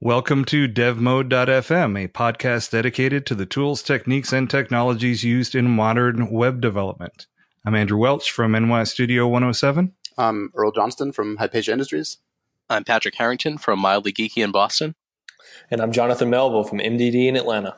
Welcome to DevMode.fm, a podcast dedicated to the tools, techniques, and technologies used in modern web development. I'm Andrew Welch from NY Studio 107. I'm Earl Johnston from Hypatia Industries. I'm Patrick Harrington from Mildly Geeky in Boston. And I'm Jonathan Melville from MDD in Atlanta.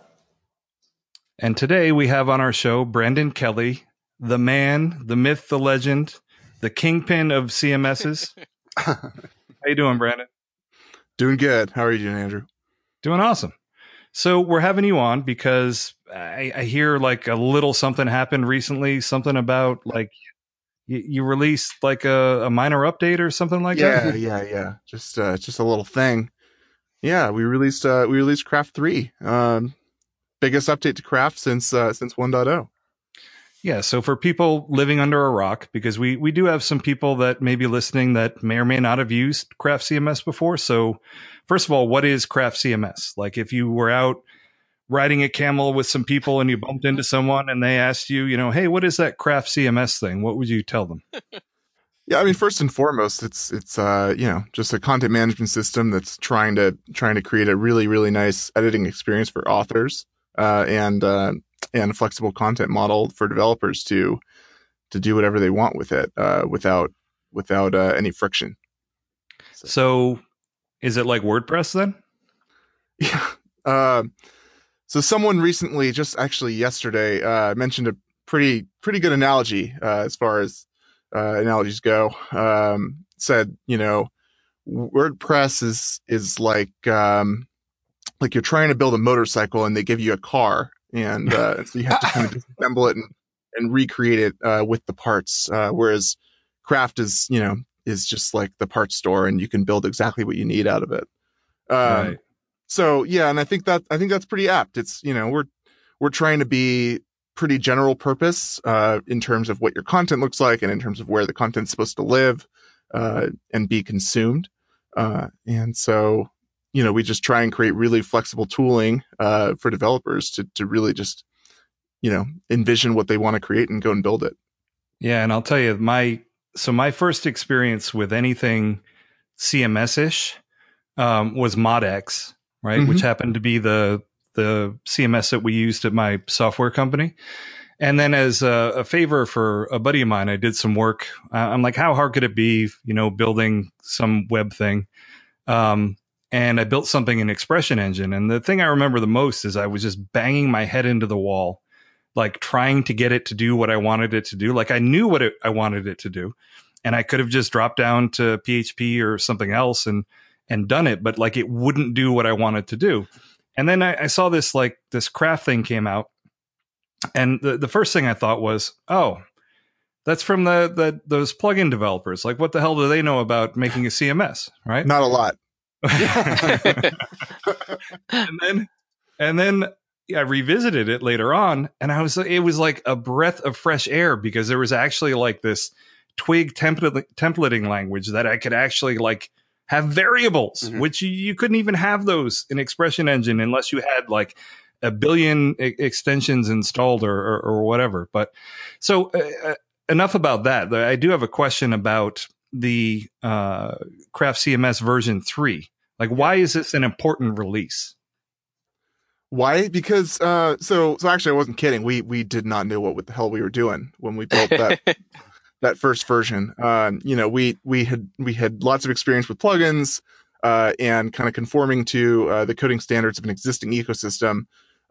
And today we have on our show Brandon Kelly, the man, the myth, the legend, the kingpin of CMSs. How you doing, Brandon? Doing good. How are you doing, Andrew? Doing awesome. So we're having you on because I hear like a little something happened recently, something about like you released like a minor update or something like that. Yeah. Just a little thing. Yeah, we released Craft 3. Biggest update to Craft since 1.0. Yeah, so for people living under a rock, because we do have some people that may be listening that may or may not have used Craft CMS before. So first of all, what is Craft CMS? Like if you were out riding a camel with some people and you bumped into someone and they asked you, hey, what is that Craft CMS thing? What would you tell them? Yeah, I mean, first and foremost, it's just a content management system that's trying to create a really, really nice editing experience for authors, and a flexible content model for developers to do whatever they want with it, without any friction. So is it like WordPress then? Yeah. So someone recently, just actually yesterday, mentioned a pretty good analogy, as far as analogies go. Said, WordPress is like you're trying to build a motorcycle and they give you a car, and so you have to kind of disassemble it and recreate it with the parts. Whereas Craft is just like the parts store, and you can build exactly what you need out of it. Right. So yeah, and I think that's pretty apt. It's we're trying to be pretty general purpose in terms of what your content looks like and in terms of where the content's supposed to live and be consumed. And so we just try and create really flexible tooling for developers to really just envision what they want to create and go and build it. Yeah, and I'll tell you my first experience with anything CMS-ish was ModX, right? Mm-hmm. Which happened to be the CMS that we used at my software company. And then as a favor for a buddy of mine, I did some work. I'm like, how hard could it be, building some web thing? And I built something in Expression Engine. And the thing I remember the most is I was just banging my head into the wall, like trying to get it to do what I wanted it to do. Like I knew what I wanted it to do. And I could have just dropped down to PHP or something else and done it. But like it wouldn't do what I wanted to do. And then I saw this Craft thing came out. And the first thing I thought was, oh, that's from those plugin developers. Like, what the hell do they know about making a CMS, right? Not a lot. and then I revisited it later on, and it was like a breath of fresh air, because there was actually like this Twig templating language that I could actually like have variables, mm-hmm. which you couldn't even have those in Expression Engine unless you had like a billion extensions installed or whatever. But so enough about that. I do have a question about the Craft CMS version 3. Like, why is this an important release? Why? Because so actually I wasn't kidding. We did not know what the hell we were doing when we built that that first version. We had lots of experience with plugins and kind of conforming to the coding standards of an existing ecosystem.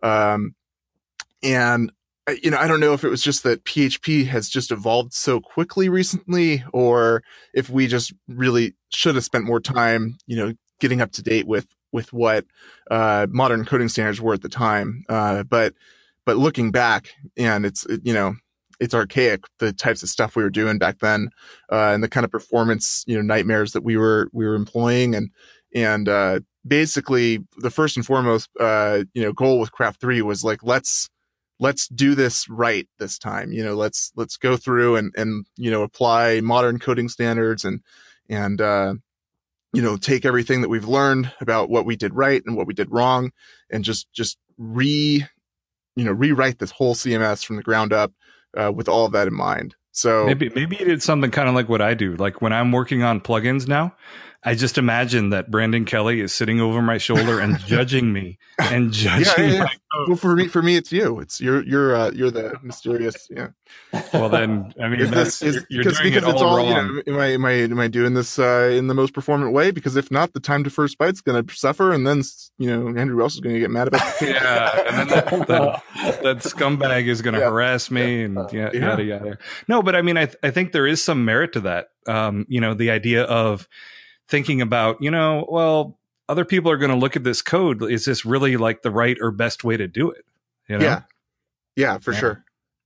And I don't know if it was just that PHP has just evolved so quickly recently, or if we just really should have spent more time, getting up to date with what modern coding standards were at the time. But looking back, and it's archaic, the types of stuff we were doing back then, and the kind of performance, nightmares that we were employing, and basically the first and foremost, goal with Craft 3 was like, let's do this right this time. Let's go through and apply modern coding standards and take everything that we've learned about what we did right and what we did wrong, and just rewrite this whole CMS from the ground up, with all of that in mind. So maybe you did something kind of like what I do. Like when I'm working on plugins now, I just imagine that Brandon Kelly is sitting over my shoulder and judging me and judging my code. Well, for me, it's you. It's you're the mysterious. Yeah. Well, then, I mean, you're because doing it it's all all wrong. am I doing this in the most performant way? Because if not, the time to first bite's going to suffer, and then Andrew Ross is going to get mad about it. Yeah, and then that scumbag is going to harass me and yada yada. No, but I mean, I think there is some merit to that. The idea of thinking about, well, other people are going to look at this code. Is this really like the right or best way to do it? Yeah, for sure.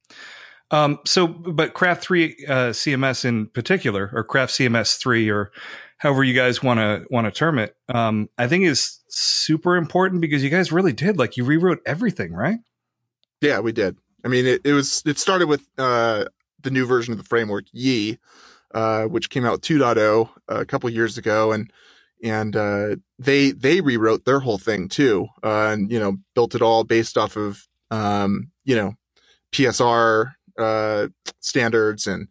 But Craft 3 CMS in particular, or Craft CMS 3, or however you guys want to term it, I think is super important because you guys really did, like, you rewrote everything, right? Yeah, we did. I mean, it started with the new version of the framework, Yi, which came out 2.0 a couple years ago, and they rewrote their whole thing too, and built it all based off of PSR standards and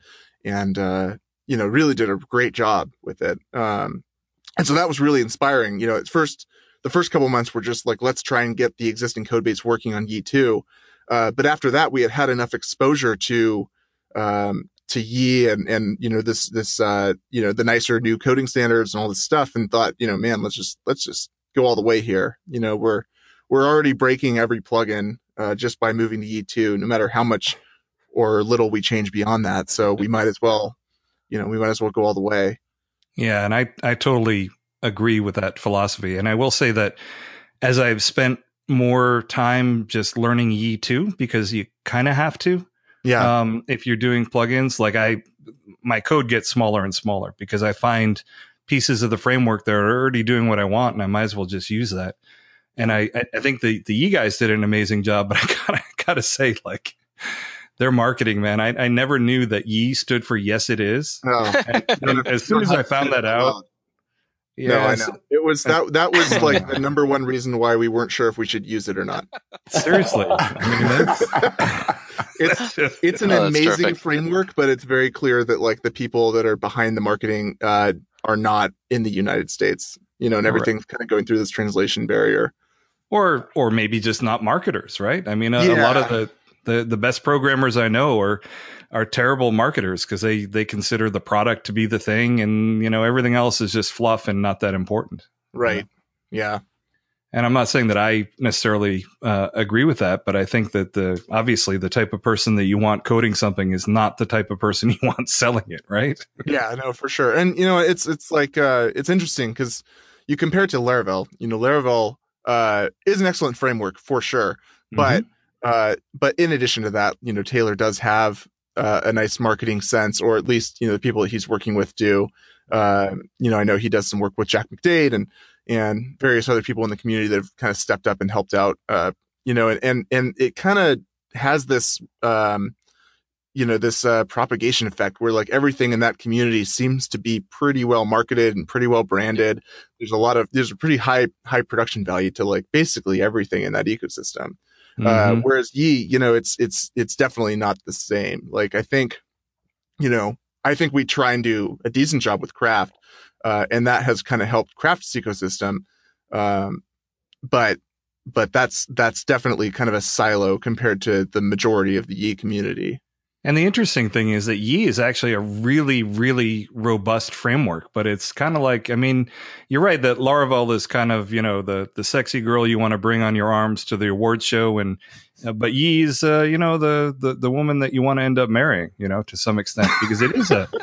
really did a great job with it. And so that was really inspiring. The first couple of months were just like, let's try and get the existing code base working on Yi 2. But after that, we had enough exposure to Yi and this the nicer new coding standards and all this stuff, and thought, man, let's just go all the way here. We're already breaking every plugin just by moving to Yi 2, no matter how much or little we change beyond that. So we might as well go all the way. Yeah, and I totally agree with that philosophy. And I will say that as I've spent more time just learning Yi 2, because you kind of have to. Yeah. If you're doing plugins, like my code gets smaller and smaller because I find pieces of the framework that are already doing what I want, and I might as well just use that. And I think the Yi guys did an amazing job, but I gotta say, like, their marketing, man, I never knew that Yi stood for yes, it is. No. And as soon as I found that out, I know. It was that was like the number one reason why we weren't sure if we should use it or not. Seriously. I mean, it's an amazing framework, but it's very clear that, like, the people that are behind the marketing are not in the United States, and everything's kind of going through this translation barrier. Or maybe just not marketers, right? I mean, a lot of the best programmers I know are terrible marketers because they consider the product to be the thing, and everything else is just fluff and not that important. Right. Yeah. And I'm not saying that I necessarily agree with that, but I think that obviously the type of person that you want coding something is not the type of person you want selling it, right? Yeah, no, for sure. And it's like it's interesting because you compare it to Laravel. Laravel is an excellent framework for sure, but in addition to that, Taylor does have a nice marketing sense, or at least the people that he's working with do. I know he does some work with Jack McDade and various other people in the community that have kind of stepped up and helped out. And it kind of has this propagation effect where, like, everything in that community seems to be pretty well marketed and pretty well branded. There's a pretty high production value to, like, basically everything in that ecosystem. Whereas Yi, it's definitely not the same. Like, I think we try and do a decent job with Craft, and that has kind of helped Craft's ecosystem. But that's definitely kind of a silo compared to the majority of the Yi community. And the interesting thing is that Yi is actually a really, really robust framework, but it's kind of like, I mean, you're right that Laravel is kind of, the sexy girl you want to bring on your arms to the awards show, and but Yi is, the woman that you want to end up marrying, to some extent, because it is a,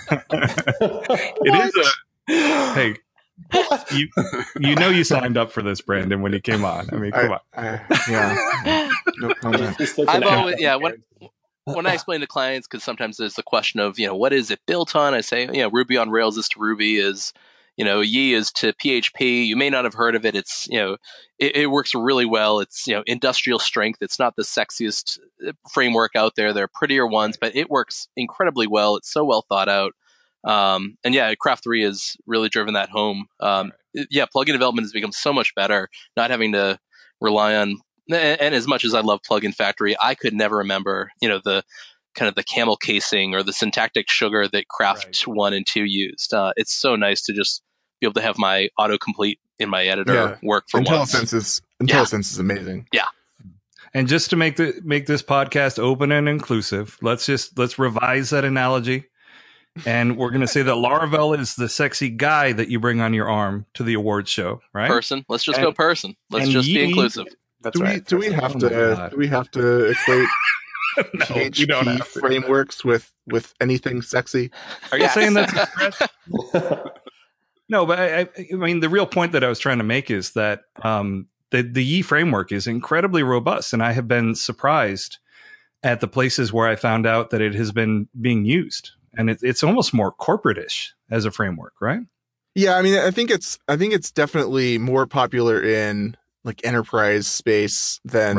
hey, you signed up for this, Brandon, when you came on. I mean, come on. Yeah. No comment. I've always, when I explain to clients, because sometimes there's the question of, what is it built on? I say, Ruby on Rails is to Ruby, is, Yi is to PHP. You may not have heard of it. It's, it works really well. It's, industrial strength. It's not the sexiest framework out there. There are prettier ones, but it works incredibly well. It's so well thought out. Craft 3 has really driven that home. Plugin development has become so much better, not having to rely on. And as much as I love Plugin Factory, I could never remember, the kind of the camel casing or the syntactic sugar that Craft 1 and 2 used. It's so nice to just be be able to have my autocomplete in my editor work for once. IntelliSense is amazing. Yeah. And just to make this podcast open and inclusive, let's revise that analogy. And we're going to say that Laravel is the sexy guy that you bring on your arm to the awards show, right? Person. Let's just go person. Let's just be inclusive. That's right. Do we have to equate No, PHP you don't have to. frameworks with anything sexy? Are you saying that's a threat? No, but I mean, the real point that I was trying to make is that the Yi framework is incredibly robust, and I have been surprised at the places where I found out that it has been being used, and it's almost more corporate-ish as a framework, right? Yeah, I mean, I think it's definitely more popular in like enterprise space than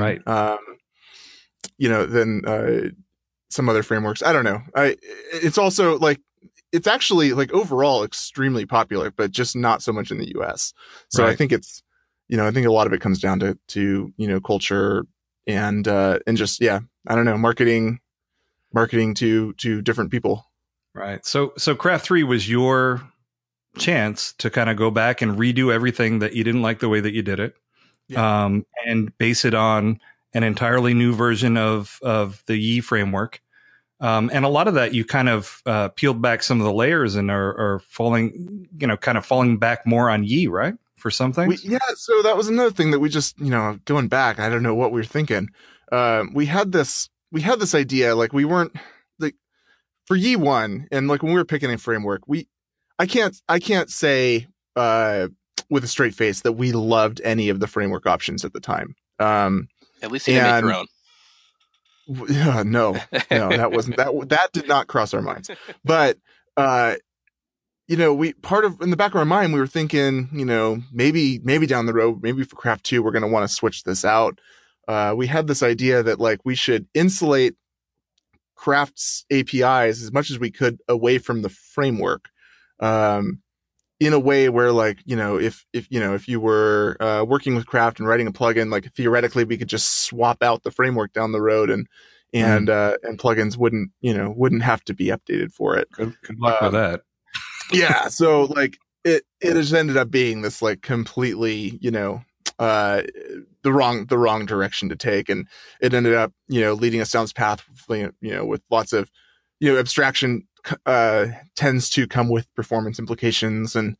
than some other frameworks. I don't know. It's also like it's actually like overall extremely popular, but just not so much in the US. So I think it's I think a lot of it comes down to culture and just I don't know, marketing to different people. Right. So Craft 3 was your chance to kind of go back and redo everything that you didn't like the way that you did it, and base it on an entirely new version of the Yi framework. And a lot of that you kind of peeled back some of the layers and are falling, kind of falling back more on Yi, right? For some things. So that was another thing that we just, going back, I don't know what we were thinking. We had this idea, like we weren't like for Yi 1 and like when we were picking a framework, I can't say with a straight face that we loved any of the framework options at the time. At least you didn't make your own. No, that wasn't that did not cross our minds. But in the back of our mind, we were thinking, maybe down the road, maybe for Craft 2, we're going to want to switch this out. We had this idea that like we should insulate Craft's APIs as much as we could away from the framework, in a way where like, if you were working with Craft and writing a plugin, like theoretically we could just swap out the framework down the road and plugins wouldn't have to be updated for it. Good luck with that. Yeah. So like it has ended up being this like completely, the wrong direction to take. And it ended up, leading us down this path, with lots of, abstraction tends to come with performance implications and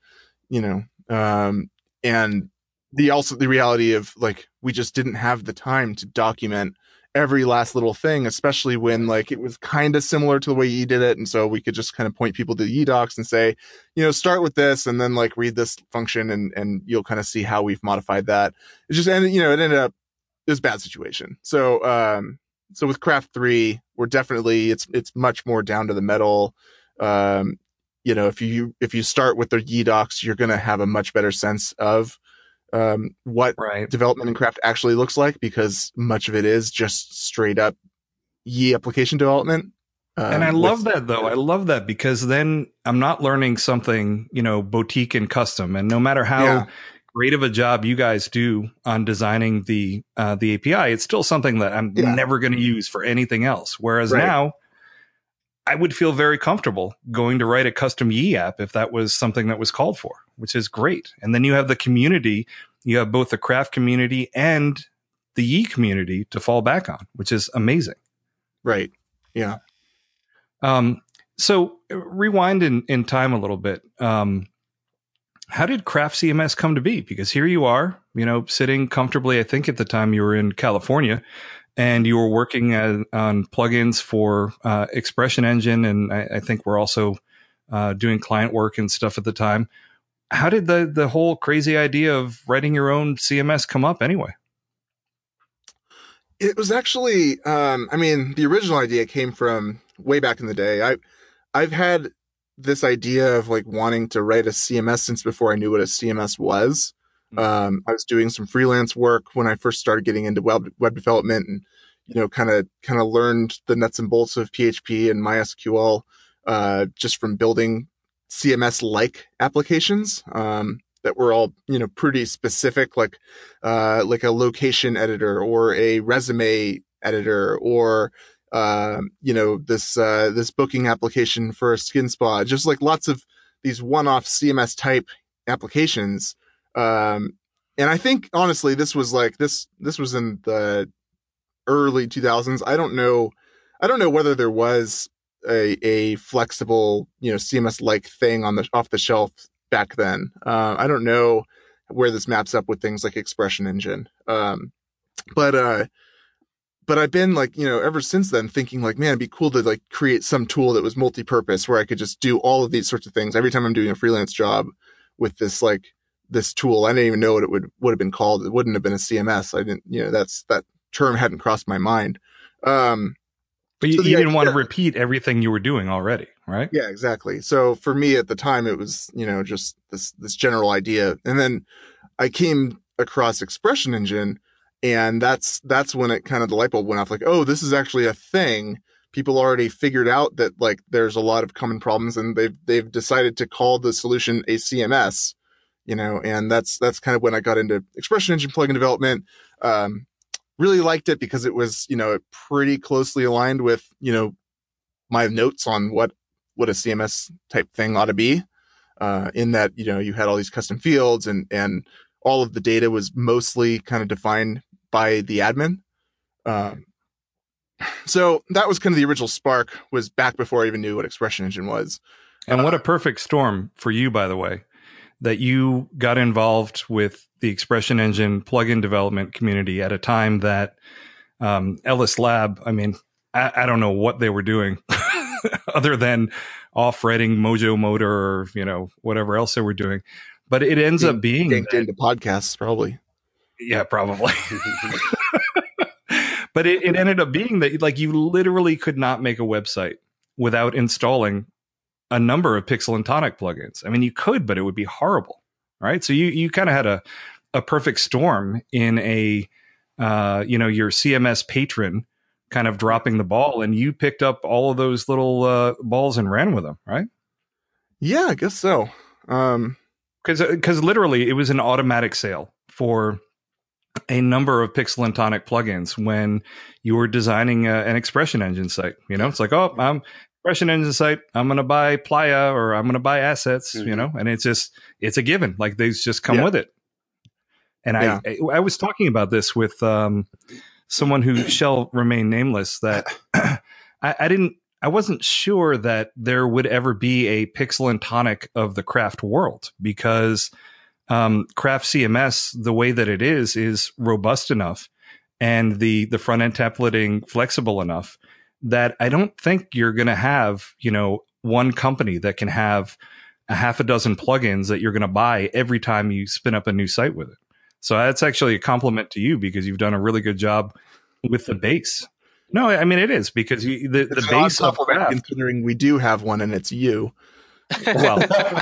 the reality of like, we just didn't have the time to document every last little thing, especially when like it was kind of similar to the way Yi did it. And so we could just kind of point people to the Yi docs and say, start with this and then like read this function and you'll kind of see how we've modified that. It just ended, it ended up, it was a bad situation. So with Craft 3, we're definitely, it's much more down to the metal. If you start with the Yi docs, you're going to have a much better sense of what development in Craft actually looks like, because much of it is just straight up Yi application development. And I love that though. I love that because then I'm not learning something, boutique and custom. And no matter how great of a job you guys do on designing the API, it's still something that I'm never going to use for anything else. Whereas now I would feel very comfortable going to write a custom Yi app if that was something that was called for, which is great. And then you have the community, you have both the Craft community and the Yi community to fall back on, which is amazing. Right. Yeah. So rewind in time a little bit. How did Craft CMS come to be? Because here you are, sitting comfortably. I think at the time you were in California and you were working on plugins for Expression Engine. And I think we're also doing client work and stuff at the time. How did the whole crazy idea of writing your own CMS come up anyway? It was actually, the original idea came from way back in the day. I've had this idea of like wanting to write a CMS since before I knew what a CMS was. I was doing some freelance work when I first started getting into web development and, kind of learned the nuts and bolts of PHP and MySQL, just from building CMS-like applications, that were all, pretty specific, like a location editor or a resume editor or, this booking application for a skin spa, just like lots of these one-off CMS type applications. And I think honestly, this was in the early 2000s. I don't know whether there was a flexible, CMS like thing off the shelf back then. I don't know where this maps up with things like Expression Engine. But I've been ever since then thinking man, it'd be cool to create some tool that was multi-purpose where I could just do all of these sorts of things every time I'm doing a freelance job with this tool. I didn't even know what it would have been called. It wouldn't have been a CMS. I didn't, that term hadn't crossed my mind. But you didn't want to repeat everything you were doing already, right? Yeah, exactly. So for me at the time, it was, just this general idea. And then I came across Expression Engine, and that's when it kind of the light bulb went off. Oh, this is actually a thing. People already figured out that there's a lot of common problems, and they've decided to call the solution a CMS. And that's kind of when I got into Expression Engine plugin development. Really liked it because it was, pretty closely aligned with, my notes on what a CMS type thing ought to be. In that, you had all these custom fields and all of the data was mostly kind of defined by the admin. So that was kind of the original spark, was back before I even knew what Expression Engine was. And what a perfect storm for you, by the way, that you got involved with the Expression Engine plugin development community at a time that Ellis Lab, I don't know what they were doing other than off writing Mojo Motor or, whatever else they were doing. But it ends up being into podcasts, probably. Yeah, probably. But it ended up being that you literally could not make a website without installing a number of Pixel and Tonic plugins. You could, but it would be horrible, right? So you kind of had a perfect storm in your CMS patron kind of dropping the ball, and you picked up all of those little balls and ran with them, right? Yeah, I guess so. Because literally it was an automatic sale for a number of Pixel and Tonic plugins when you were designing an Expression Engine site. It's I'm Expression Engine site, I'm going to buy Playa or I'm going to buy assets, and it's a given. They just come with it. And I was talking about this with someone who shall remain nameless, that I wasn't sure that there would ever be a Pixel and Tonic of the craft world, because craft CMS, the way that it is robust enough and the front end templating flexible enough that I don't think you're going to have, one company that can have a half a dozen plugins that you're going to buy every time you spin up a new site with it. So that's actually a compliment to you, because you've done a really good job with the base. No, it is, because the base of craft, considering we do have one and it's you. Well,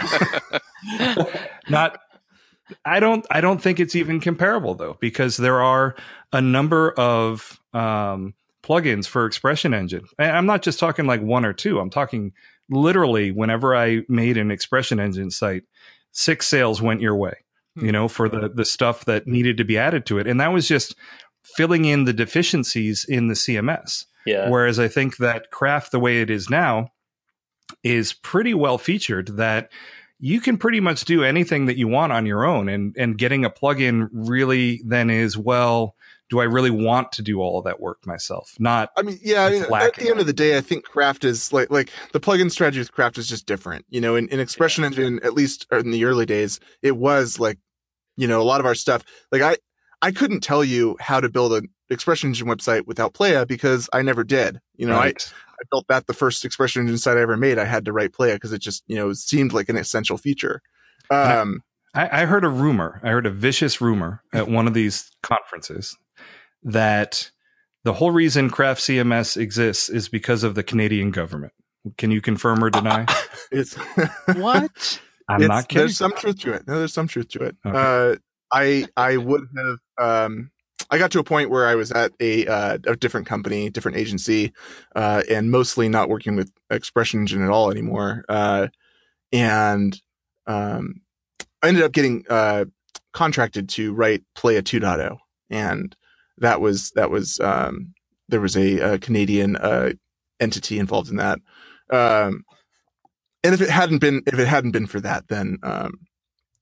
I don't think it's even comparable, though, because there are a number of plugins for Expression Engine. And I'm not just talking one or two. I'm talking literally whenever I made an Expression Engine site, 6 sales went your way, for the stuff that needed to be added to it. And that was just filling in the deficiencies in the CMS. Yeah. Whereas I think that craft, the way it is now, is pretty well featured, that you can pretty much do anything that you want on your own. And getting a plugin really then is, well, do I really want to do all of that work myself? Not. At the end of the day, I think craft is like the plugin strategy with craft is just different. In Expression Engine, at least in the early days, it was a lot of our stuff. I couldn't tell you how to build an Expression Engine website without Playa, because I never did. Right. I built that the first Expression Engine site I ever made. I had to write Playa because it just, seemed like an essential feature. I heard a rumor. I heard a vicious rumor at one of these conferences that the whole reason Craft CMS exists is because of the Canadian government. Can you confirm or deny? It's What? I'm not kidding. There's some truth to it. No, there's some truth to it. Okay. I would have. I got to a point where I was at a different company, different agency, and mostly not working with Expression Engine at all anymore. And I ended up getting contracted to write Playa 2.0, and that was there was a Canadian entity involved in that. And if it hadn't been for that, then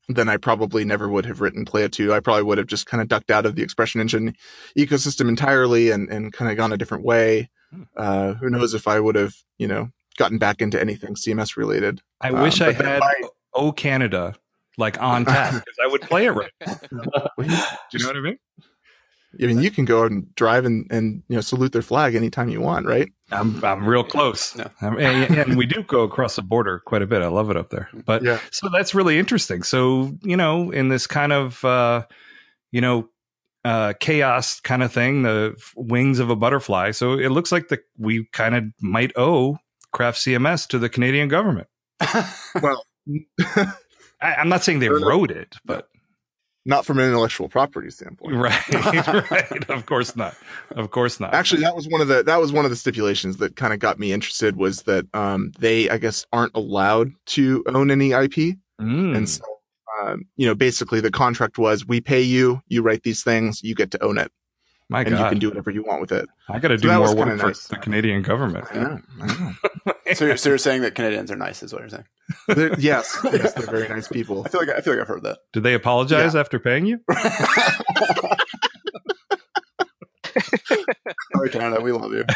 then I probably never would have written Playa 2. I probably would have just kind of ducked out of the Expression Engine ecosystem entirely and kind of gone a different way. Who knows if I would have, gotten back into anything CMS related. I wish I had O Canada like on tap because I would play it right. Do you know what I mean? I mean, you can go and drive and salute their flag anytime you want, right? I'm real close. No. And we do go across the border quite a bit. I love it up there. But so that's really interesting. So, in this kind of, chaos kind of thing, the wings of a butterfly. So it looks like we kind of might owe Craft CMS to the Canadian government. Well, I'm not saying they wrote it, but. Not from an intellectual property standpoint. Right. Of course not. Actually, that was one of the stipulations that kind of got me interested was that they, I guess, aren't allowed to own any IP. And so, basically the contract was we pay you, you write these things, you get to own it. My God. You can do whatever you want with it. I got to do more work for the Canadian government. I know. So you're saying that Canadians are nice, is what you're saying? Yes, they're very nice people. I feel like I've heard that. Did they apologize after paying you? Sorry, Canada, we love you.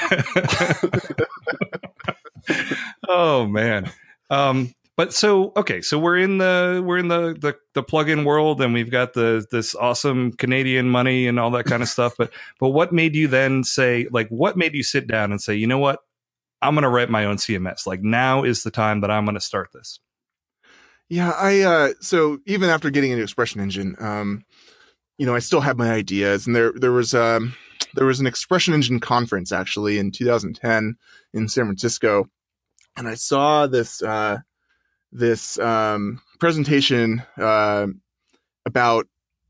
Oh man. But so we're in the plugin world, and we've got this awesome Canadian money and all that kind of stuff. But what made you then say, like, what made you sit down and say, you know what, I'm going to write my own CMS. Like, now is the time that I'm going to start this. Yeah, so even after getting into Expression Engine, I still had my ideas, and there was an Expression Engine conference actually in 2010 in San Francisco, and I saw this presentation about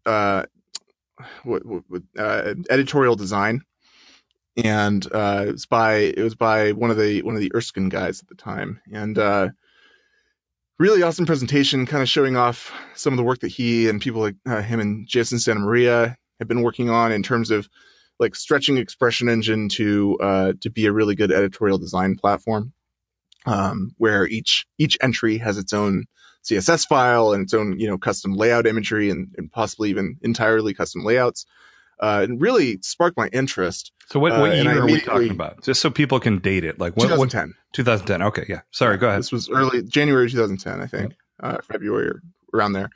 editorial design, and it was by one of the Erskine guys at the time, and really awesome presentation, kind of showing off some of the work that he and people like him and Jason Santa Maria have been working on in terms of like stretching Expression Engine to be a really good editorial design platform. Where each entry has its own CSS file and its own, custom layout imagery and possibly even entirely custom layouts. It really sparked my interest. So what year are we talking about? Just so people can date it. Like 2010. 2010. Okay. Yeah. Sorry. Go ahead. This was early January 2010, I think, February or around there.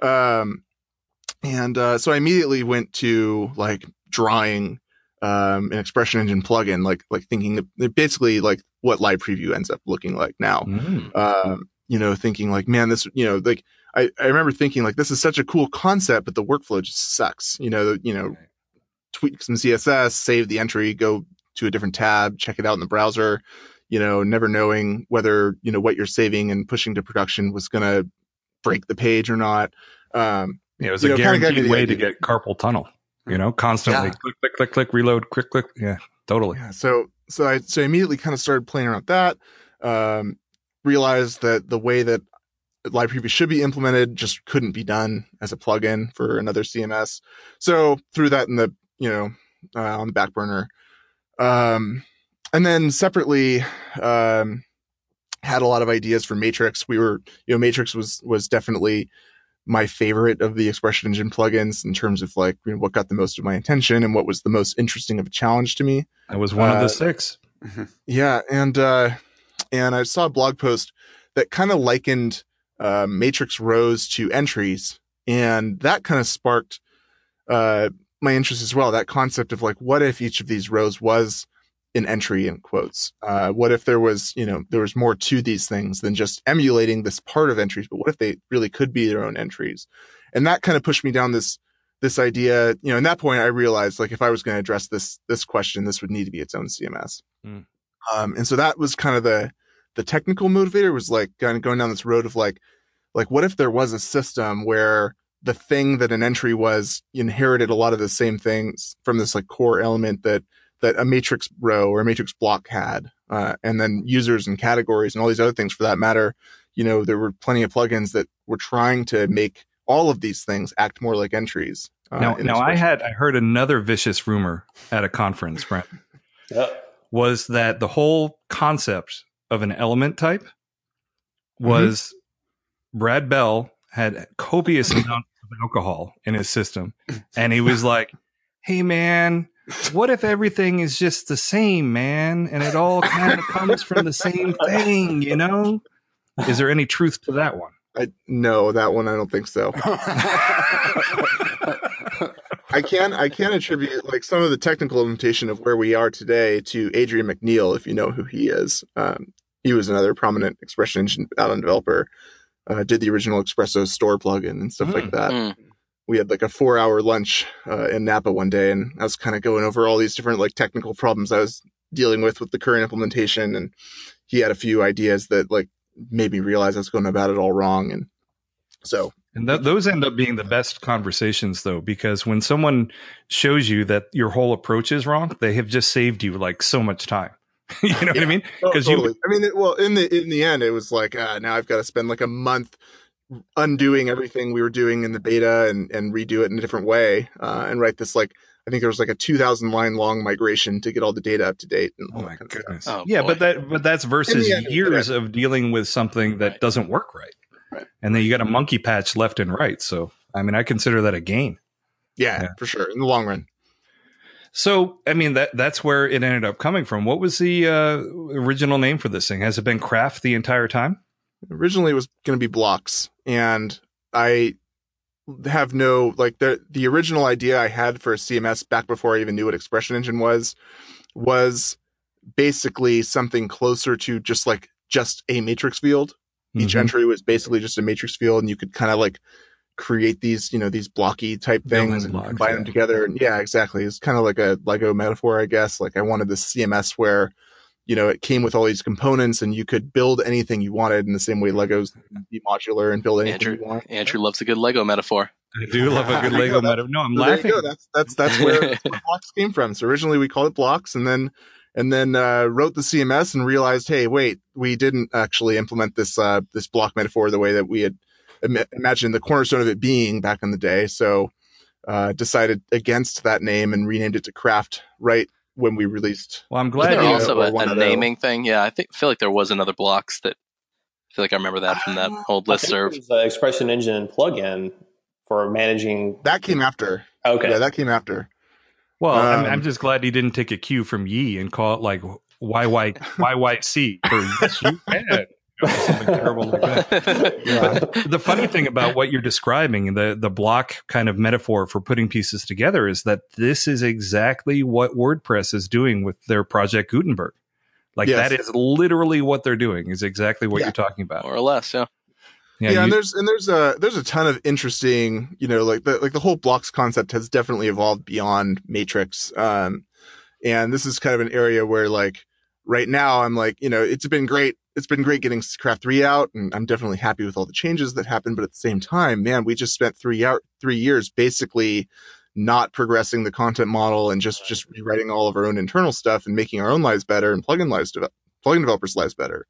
So I immediately went to like drawing an Expression Engine plugin, like thinking basically like what Live Preview ends up looking like now. Thinking like, man, this, like I remember thinking like, this is such a cool concept, but the workflow just sucks. Tweak some CSS, save the entry, go to a different tab, check it out in the browser, never knowing whether, what you're saving and pushing to production was going to break the page or not. It was a guaranteed way to get carpal tunnel. Constantly click, click, reload, click. Yeah, totally. Yeah. So I immediately kind of started playing around with that. Realized that the way that Live Preview should be implemented just couldn't be done as a plugin for another CMS. So threw that in the, on the back burner. And then separately, had a lot of ideas for Matrix. Matrix was definitely my favorite of the Expression Engine plugins in terms of like what got the most of my attention and what was the most interesting of a challenge to me. That was one of the 6. Yeah. And I saw a blog post that kind of likened Matrix rows to entries. And that kind of sparked my interest as well. That concept of like, what if each of these rows was an entry in quotes? What if there was more to these things than just emulating this part of entries, but what if they really could be their own entries? And that kind of pushed me down this idea. In that point I realized like if I was going to address this question, this would need to be its own CMS. And so that was kind of the technical motivator, was like kind of going down this road of like what if there was a system where the thing that an entry was inherited a lot of the same things from this like core element that a matrix row or a matrix block had, and then users and categories and all these other things for that matter. There were plenty of plugins that were trying to make all of these things act more like entries. Now I heard another vicious rumor at a conference, Brent, was that the whole concept of an element type was Brad Bell had copious amounts of alcohol in his system. And he was like, hey, man, what if everything is just the same, man? And it all kind of comes from the same thing, you know? Is there any truth to that one? No, that one I don't think so. I can attribute like some of the technical implementation of where we are today to Adrian McNeil, if you know who he is. He was another prominent Expression Engine add-on developer. Did the original Espresso store plugin and stuff like that. We had like a 4-hour lunch in Napa one day, and I was kind of going over all these different like technical problems I was dealing with the current implementation, and he had a few ideas that like made me realize I was going about it all wrong, and so. And those end up being the best conversations, though, because when someone shows you that your whole approach is wrong, they have just saved you like so much time. You know what I mean? Because totally. In the end, it was like now I've got to spend like a month undoing everything we were doing in the beta and redo it in a different way and write this like I think there was like a 2,000 line long migration to get all the data up to date. And oh my goodness! Oh, yeah, boy. but that's versus years of dealing with something that doesn't work right. Right. And then you got a monkey patch left and right. So, I mean, I consider that a gain. Yeah, for sure. In the long run. So, I mean, that's where it ended up coming from. What was the original name for this thing? Has it been Craft the entire time? Originally, it was going to be Blocks. And I have no, like, the original idea I had for a CMS back before I even knew what Expression Engine was basically something closer to just a matrix field. Each entry was basically just a matrix field, and you could kind of like create these, these blocky type things and combine them together. And yeah, exactly. It's kind of like a Lego metaphor, I guess. Like I wanted this CMS where, it came with all these components and you could build anything you wanted in the same way Legos be modular and build anything you want. Andrew loves a good Lego metaphor. I do love a good Lego metaphor. No, I'm laughing. There you go. That's where Blocks came from. So originally we called it Blocks, and then wrote the CMS and realized, hey, wait, we didn't actually implement this block metaphor the way that we had imagined the cornerstone of it being back in the day. So decided against that name and renamed it to Craft right when we released. Well, I'm glad there also a naming thing. Yeah, I feel like there was another Blocks that I feel like I remember that from that old listserv. It was Expression Engine plugin for managing. That came after. Okay. Yeah, that came after. Well, I'm just glad he didn't take a cue from Yi and call it like YYC or yes, you can. Something terrible like that. Yeah. The funny thing about what you're describing, the block kind of metaphor for putting pieces together, is that this is exactly what WordPress is doing with their Project Gutenberg. Like that is literally what they're doing. Is exactly what you're talking about, more or less. Yeah. Yeah, and there's a ton of interesting, like the whole Blocks concept has definitely evolved beyond Matrix. And this is kind of an area where like right now I'm like, it's been great. It's been great getting Craft 3 out, and I'm definitely happy with all the changes that happened. But at the same time, man, we just spent 3 years basically not progressing the content model and just rewriting all of our own internal stuff and making our own lives better and plugin developers' lives better.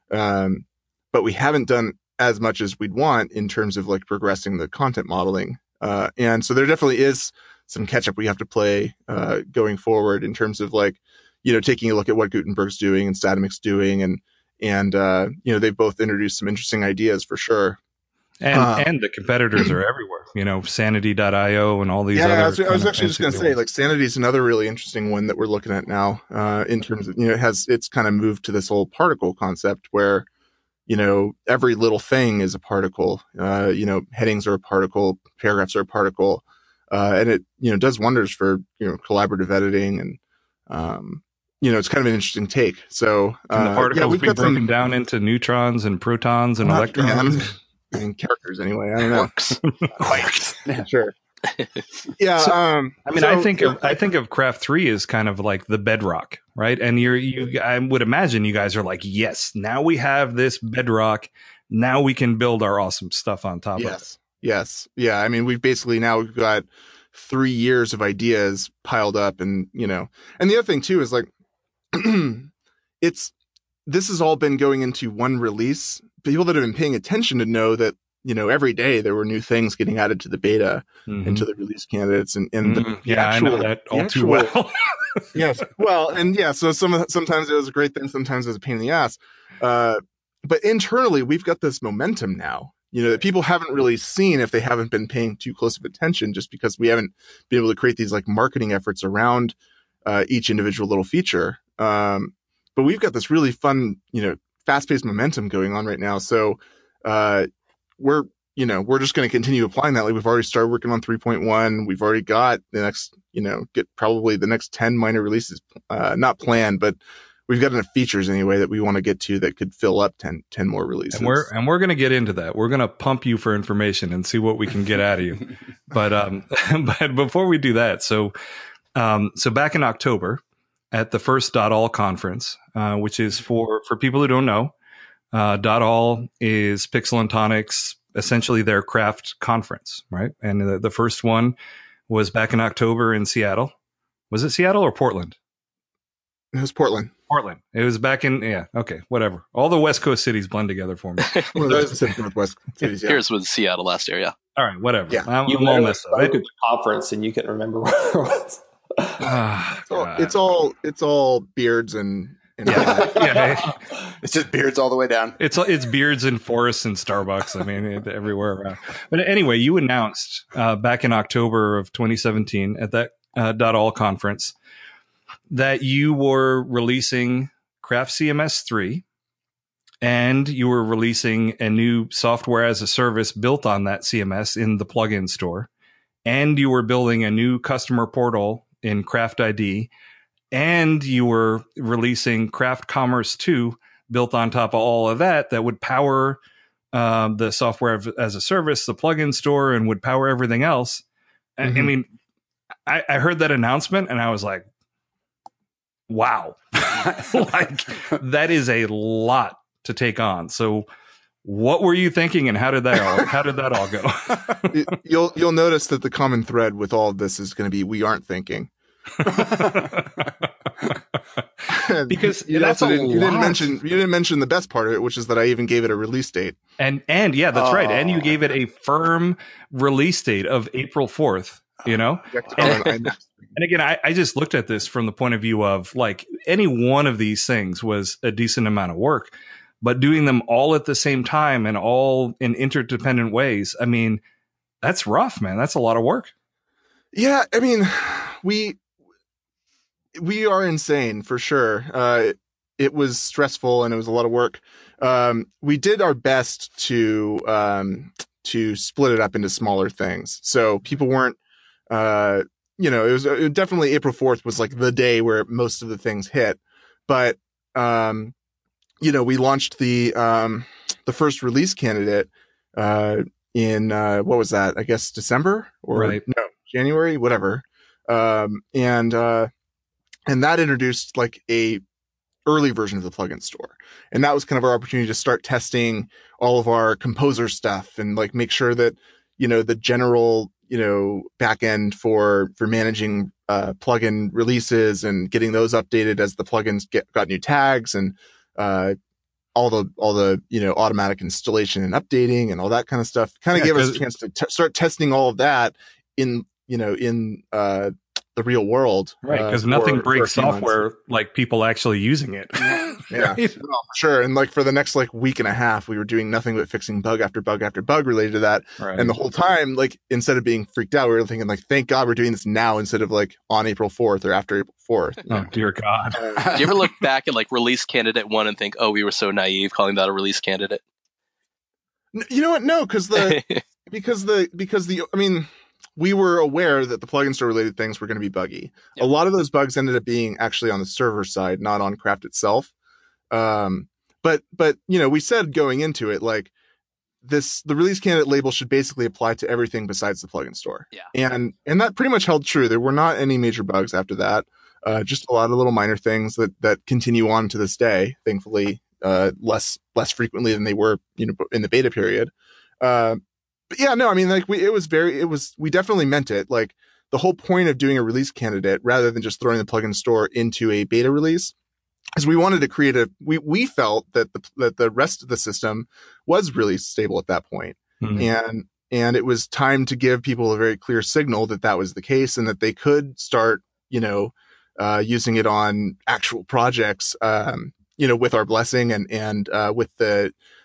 But we haven't done as much as we'd want in terms of like progressing the content modeling. And so there definitely is some catch up we have to play going forward in terms of like, taking a look at what Gutenberg's doing and Statomic's doing. And they've both introduced some interesting ideas for sure. And the competitors are everywhere, Sanity.io and all these other. I was actually just going to say, like, Sanity is another really interesting one that we're looking at now in terms of, it's kind of moved to this whole particle concept where, every little thing is a particle. Headings are a particle, paragraphs are a particle, and it does wonders for collaborative editing, and it's kind of an interesting take. So the particles be broken down into neutrons and protons and electrons. And characters anyway. I don't know. Yeah, sure. Yeah. So, I think of Craft 3 as kind of like the bedrock, right? And I would imagine you guys are like, yes, now we have this bedrock. Now we can build our awesome stuff on top of it. Yes. Yeah. I mean, we've got 3 years of ideas piled up, and and the other thing too is like, this has all been going into one release. People that have been paying attention to know that, every day there were new things getting added to the beta and to the release candidates. And I know that all too well. Yes. Well, and yeah, so sometimes it was a great thing. Sometimes it was a pain in the ass. But internally, we've got this momentum now. that people haven't really seen if they haven't been paying too close of attention, just because we haven't been able to create these like marketing efforts around each individual little feature. But we've got this really fun, fast-paced momentum going on right now. So we're just going to continue applying that. Like we've already started working on 3.1. We've already got the next, get probably the next 10 minor releases, not planned, but we've got enough features anyway that we want to get to that could fill up 10 more releases. And we're going to get into that. We're going to pump you for information and see what we can get out of you. But before we do that, so back in October at the first .all conference, which is for people who don't know, .all is Pixel and Tonic's, essentially their craft conference, right? And the first one was back in October in Seattle. Was it Seattle or Portland? It was Portland. Portland. It was back in, okay, whatever. All the West Coast cities blend together for me. Well, those Pacific Northwest cities, yeah. Here's was Seattle last year, yeah. All right, whatever. Yeah. I'm all messed up. At the conference and you can remember where it was. It's all beards and yeah. It's just beards all the way down. It's beards and forests and Starbucks. I mean, everywhere around. But anyway, you announced back in October of 2017 at that .all conference that you were releasing Craft CMS 3, and you were releasing a new software as a service built on that CMS in the plugin store, and you were building a new customer portal in Craft ID, and you were releasing Craft Commerce 2 built on top of all of that would power the software as a service, the plugin store, and would power everything else. Mm-hmm. I mean, I heard that announcement and I was like, wow, like that is a lot to take on. So what were you thinking and how did that all go? You'll notice that the common thread with all of this is going to be, we aren't thinking. Because you didn't mention the best part of it, which is that I even gave it a release date. And yeah, that's right. And you gave it a firm release date of April 4th, And again, I just looked at this from the point of view of like any one of these things was a decent amount of work, but doing them all at the same time and all in interdependent ways. I mean, that's rough, man. That's a lot of work. Yeah. I mean, we are insane for sure. It was stressful and it was a lot of work. We did our best to split it up into smaller things. So people weren't, it was definitely April 4th was like the day where most of the things hit. But, we launched the first release candidate, in, what was that? I guess December or January, whatever. And that introduced like a early version of the plugin store. And that was kind of our opportunity to start testing all of our composer stuff and like make sure that, the general, back end for managing plugin releases and getting those updated as the plugins got new tags and all the automatic installation and updating and all that kind of stuff kind of gave us a chance to start testing all of that in the real world. Right, because nothing breaks software like people actually using it. Yeah, no, for sure. And like for the next like week and a half, we were doing nothing but fixing bug after bug after bug related to that. Right. And the whole time, like instead of being freaked out, we were thinking like, thank God we're doing this now instead of like on April 4th or after April 4th. Oh, dear God. Do you ever look back at like release candidate 1 and think, oh, we were so naive calling that a release candidate? You know what? No, because we were aware that the plugin store related things were going to be buggy. Yep. A lot of those bugs ended up being actually on the server side, not on Craft itself. But we said going into it, like the release candidate label should basically apply to everything besides the plugin store. Yeah. And that pretty much held true. There were not any major bugs after that. Just a lot of little minor things that continue on to this day, thankfully, less frequently than they were, in the beta period. But yeah, no, I mean, like we definitely meant it. Like the whole point of doing a release candidate rather than just throwing the plugin store into a beta release is we wanted to create we felt that the rest of the system was really stable at that point. Mm-hmm. And it was time to give people a very clear signal that was the case and that they could start, using it on actual projects, with our blessing and with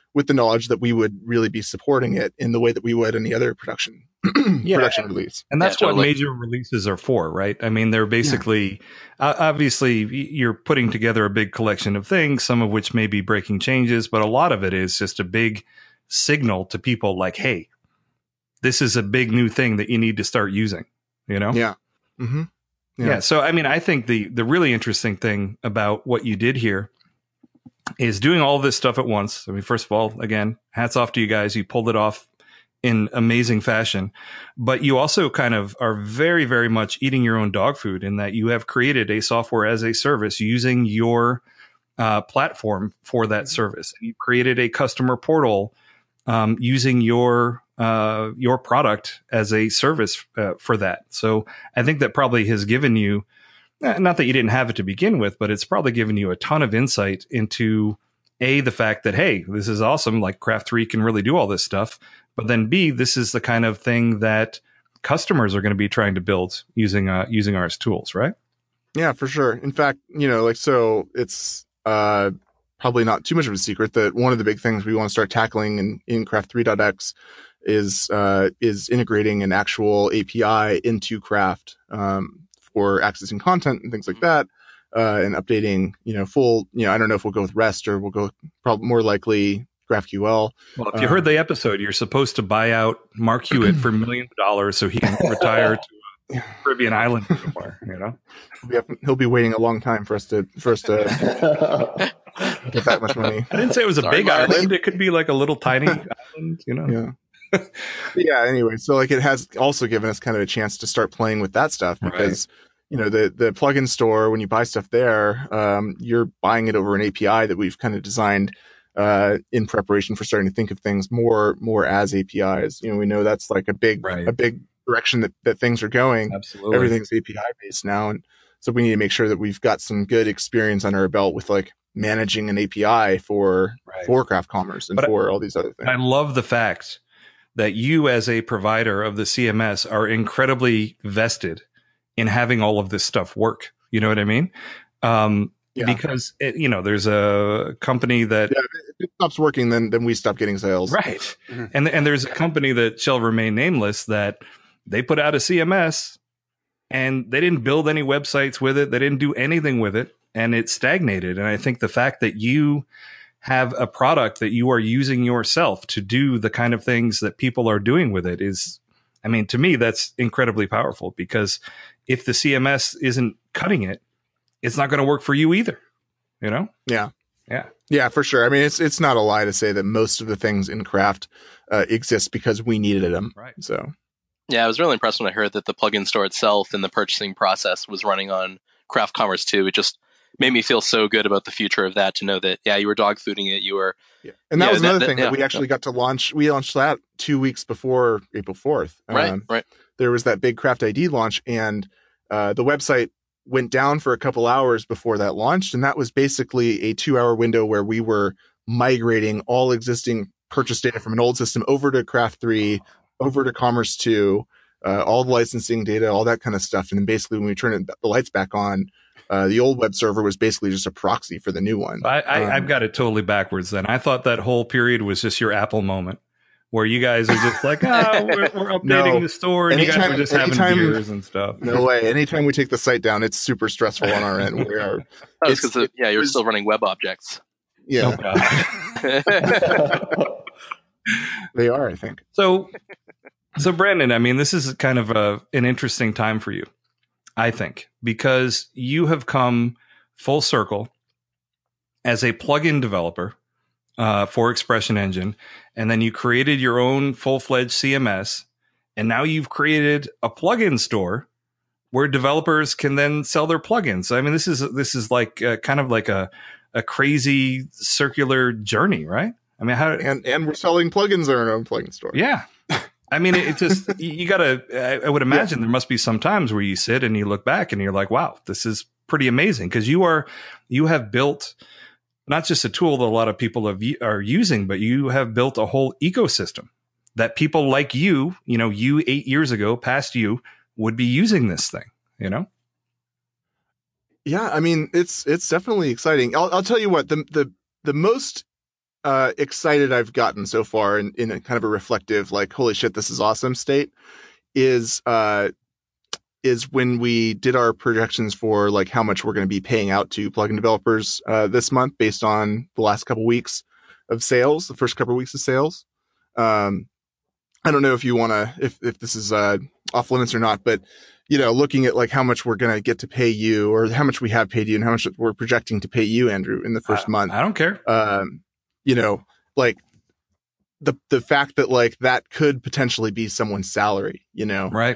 with the knowledge that we would really be supporting it in the way that we would any other production production release. And that's totally. what major releases are for, right? I mean, they're basically, obviously, you're putting together a big collection of things, some of which may be breaking changes, but a lot of it is just a big signal to people like, hey, this is a big new thing that you need to start using, you know? Yeah. Mm-hmm. Yeah. So, I mean, I think the really interesting thing about what you did here is doing all this stuff at once. I mean, first of all, again, hats off to you guys. You pulled it off in amazing fashion, but you also kind of are very, very much eating your own dog food in that you have created a software as a service using your platform for that service. You created a customer portal using your product as a service for that. So I think that probably has given you, not that you didn't have it to begin with, but it's probably given you a ton of insight into A, the fact that, hey, this is awesome. Like Craft 3 can really do all this stuff. But then B, this is the kind of thing that customers are going to be trying to build using our tools, right? Yeah, for sure. In fact, so it's probably not too much of a secret that one of the big things we want to start tackling in Craft 3.x is integrating an actual API into Craft for accessing content and things like that, and updating, full, I don't know if we'll go with REST or we'll go probably more likely GraphQL. Well, if you heard the episode, you're supposed to buy out Mark Hewitt for millions of dollars so he can retire to a Caribbean island somewhere, He'll be waiting a long time for us to get that much money. I didn't say it was a big island. It could be like a little tiny island, Yeah. Yeah. Anyway, so like it has also given us kind of a chance to start playing with that stuff because, the plugin store, when you buy stuff there, you're buying it over an API that we've kind of designed in preparation for starting to think of things more as APIs. We know that's like a big direction that things are going. Absolutely. Everything's API based now. And so we need to make sure that we've got some good experience under our belt with like managing an API for Craft Commerce and for all these other things. I love the fact that you as a provider of the CMS are incredibly vested in having all of this stuff work. You know what I mean? Because there's a company that if it stops working, then we stop getting sales. Right. Mm-hmm. And there's a company that shall remain nameless that they put out a CMS and they didn't build any websites with it. They didn't do anything with it and it stagnated. And I think the fact that you have a product that you are using yourself to do the kind of things that people are doing with it is, I mean, to me, that's incredibly powerful because if the CMS isn't cutting it, it's not going to work for you either, Yeah, for sure. I mean, it's not a lie to say that most of the things in Craft exist because we needed them. Right. So, yeah, I was really impressed when I heard that the plugin store itself and the purchasing process was running on Craft Commerce too. It just made me feel so good about the future of that to know that, you were dog fooding it. You were, and that was another thing that we actually got to launch. We launched that 2 weeks before April 4th. Right. There was that big Craft ID launch, and the website went down for a couple hours before that launched. And that was basically a 2-hour window where we were migrating all existing purchase data from an old system over to Craft 3, over to Commerce 2, all the licensing data, all that kind of stuff. And then basically when we turned the lights back on, the old web server was basically just a proxy for the new one. I've got it totally backwards then. I thought that whole period was just your Apple moment where you guys are just like, we're updating the store and you guys are just having beers and stuff. No way. Anytime we take the site down, it's super stressful on our end. We are. Because you're still running web objects. Yeah. They are, I think. So Brandon, I mean, this is kind of an interesting time for you, I think, because you have come full circle as a plugin developer for Expression Engine, and then you created your own full-fledged CMS, and now you've created a plugin store where developers can then sell their plugins. I mean, this is like kind of like a crazy circular journey, right? I mean, how and we're selling plugins in our own plugin store. Yeah. I mean, it just, you gotta, I would imagine there must be some times where you sit and you look back and you're like, wow, this is pretty amazing. Because you have built not just a tool that a lot of people are using, but you have built a whole ecosystem that people like you 8 years ago, past you, would be using this thing, Yeah, I mean, it's definitely exciting. I'll tell you what, the most excited I've gotten so far in a kind of a reflective, like, holy shit, this is awesome state is when we did our projections for like how much we're going to be paying out to plugin developers this month based on the last couple weeks of sales, the first couple weeks of sales. I don't know if you want to, if this is off limits or not, but looking at like how much we're going to get to pay you, or how much we have paid you, and how much we're projecting to pay you, Andrew, in the first month. I don't care. Like the fact that like that could potentially be someone's salary, right?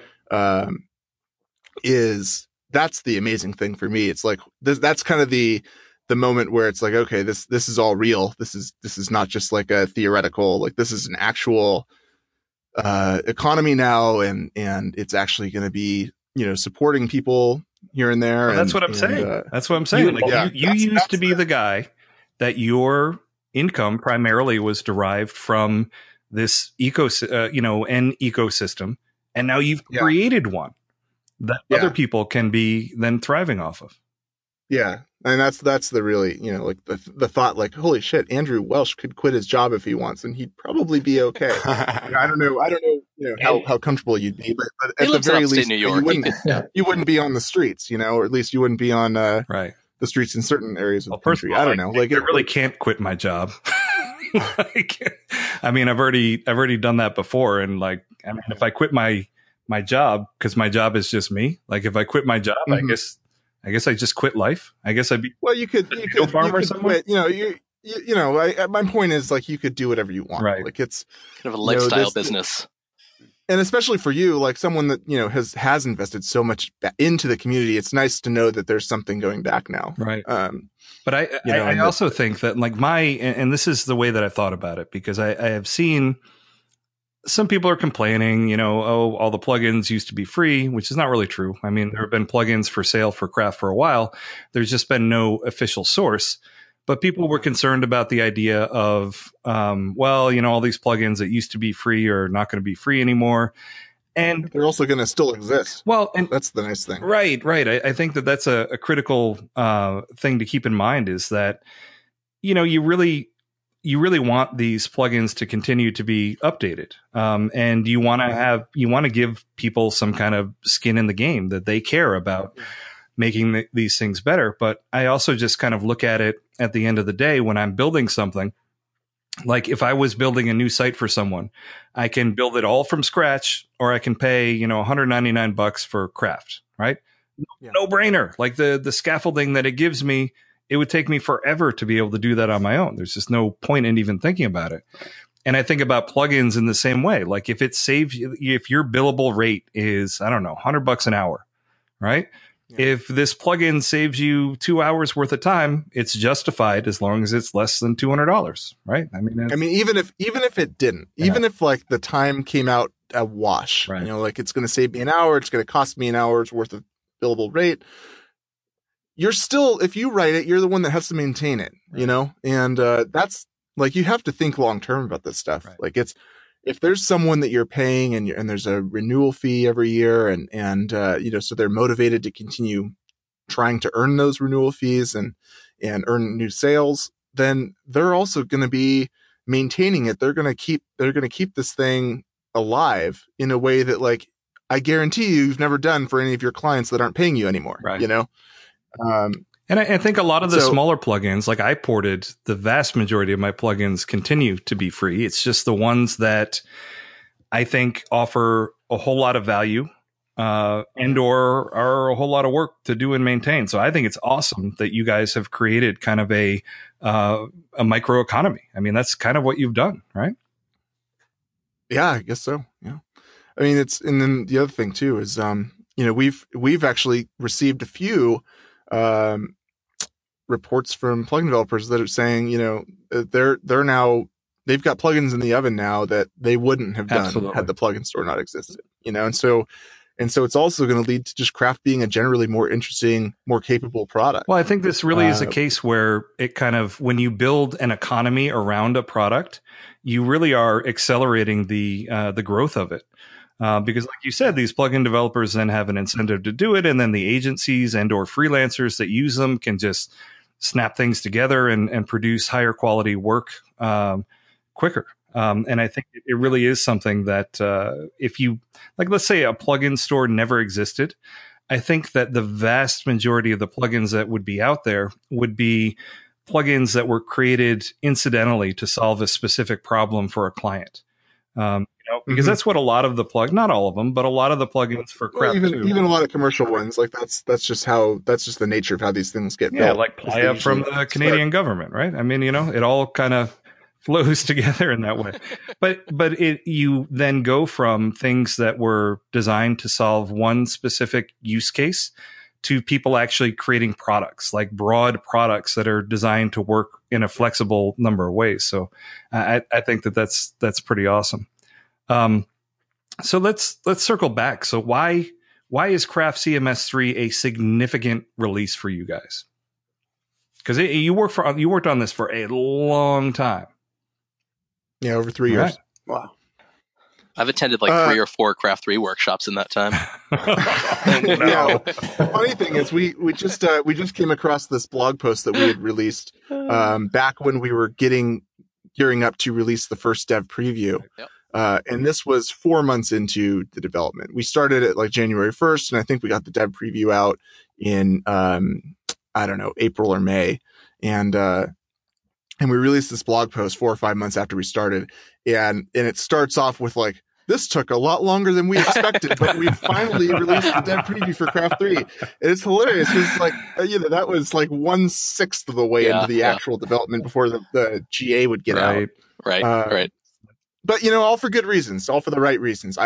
That's the amazing thing for me. It's like that's kind of the moment where it's like, okay, this is all real. This is not just like a theoretical, like this is an actual economy now, and it's actually going to be supporting people here and there. Well, that's what I'm saying. That's what I'm saying. You used to be the guy that your income primarily was derived from this an ecosystem, and now you've created one that other people can be then thriving off of. Yeah. And that's the really, like the thought, like, holy shit, Andrew Welsh could quit his job if he wants, and he'd probably be okay. I don't know, how comfortable you'd be, but at the very least, New York, you wouldn't be on the streets, or at least you wouldn't be on the streets in certain areas of the country. I don't know. I really can't quit my job. I mean, I've already done that before, and if I quit my job, because my job is just me, like if I quit my job, I guess I just quit life. I guess I'd be you could quit. My point is, like, you could do whatever you want. Right. Like, it's kind of a lifestyle business. And especially for you, like someone that has invested so much into the community, it's nice to know that there's something going back now. Right. But I also think that like and this is the way that I thought about it, because I have seen some people are complaining, all the plugins used to be free, which is not really true. I mean, there have been plugins for sale for craft for a while. There's just been no official source. But people were concerned about the idea of, all these plugins that used to be free are not going to be free anymore. And they're also going to still exist. Well, and that's the nice thing. Right. I think that that's a critical thing to keep in mind, is that, you really want these plugins to continue to be updated. And you want to give people some kind of skin in the game, that they care about making these things better. But I also just kind of look at it at the end of the day when I'm building something. Like if I was building a new site for someone, I can build it all from scratch, or I can pay, $199 for craft, right? Yeah. No brainer. Like the scaffolding that it gives me, it would take me forever to be able to do that on my own. There's just no point in even thinking about it. And I think about plugins in the same way. Like if it saves you, if your billable rate is, I don't know, $100 an hour, right? Yeah. If this plugin saves you 2 hours worth of time, it's justified as long as it's less than $200, right? I mean, even if it didn't, even if like the time came out a wash, right. Like it's going to save me an hour, it's going to cost me an hour's worth of billable rate. You're still, if you write it, you're the one that has to maintain it, right. And that's like, you have to think long term about this stuff. Right. Like if there's someone that you're paying and there's a renewal fee every year and so they're motivated to continue trying to earn those renewal fees and earn new sales, then they're also going to be maintaining it. They're going to keep this thing alive in a way that, like, I guarantee you've never done for any of your clients that aren't paying you anymore, right. And I think a lot of the smaller plugins, like I ported, the vast majority of my plugins continue to be free. It's just the ones that I think offer a whole lot of value and or are a whole lot of work to do and maintain. So I think it's awesome that you guys have created kind of a micro economy. I mean, that's kind of what you've done, right? Yeah, I guess so. Yeah. I mean, and then the other thing too is, we've actually received a few reports from plugin developers that are saying, they've got plugins in the oven now that they wouldn't have done had the plugin store not existed, and so it's also going to lead to just craft being a generally more interesting, more capable product. Well, I think this really is a case where it kind of, when you build an economy around a product, you really are accelerating the growth of it. Because like you said, these plugin developers then have an incentive to do it. And then the agencies and or freelancers that use them can just, snap things together and produce higher quality work quicker. And I think it really is something that if you, like, let's say a plugin store never existed, I think that the vast majority of the plugins that would be out there would be plugins that were created incidentally to solve a specific problem for a client. Because that's what a lot of the not all of them, but a lot of the plugins for Craft even a lot of commercial ones, like that's just the nature of how these things get built. Yeah, like Playa from the Canadian government, right? I mean, it all kind of flows together in that way. But you then go from things that were designed to solve one specific use case to people actually creating products, like broad products that are designed to work in a flexible number of ways. So I think that's pretty awesome. So let's circle back. So why is Craft CMS 3 a significant release for you guys? Because you worked on this for a long time. Yeah, over 3 years. Right. Wow. I've attended like 3 or 4 Craft 3 workshops in that time. No. The funny thing is we just came across this blog post that we had released back when we were gearing up to release the first dev preview. Yep. And this was 4 months into the development. We started at like January 1st, and I think we got the dev preview out in April or May. And we released this blog post 4 or 5 months after we started. And it starts off with like, this took a lot longer than we expected, but we finally released the dev preview for Craft 3. And it's hilarious because like, that was like 1/6 of the way into the actual development before the GA would get out. Right. But all for good reasons, all for the right reasons.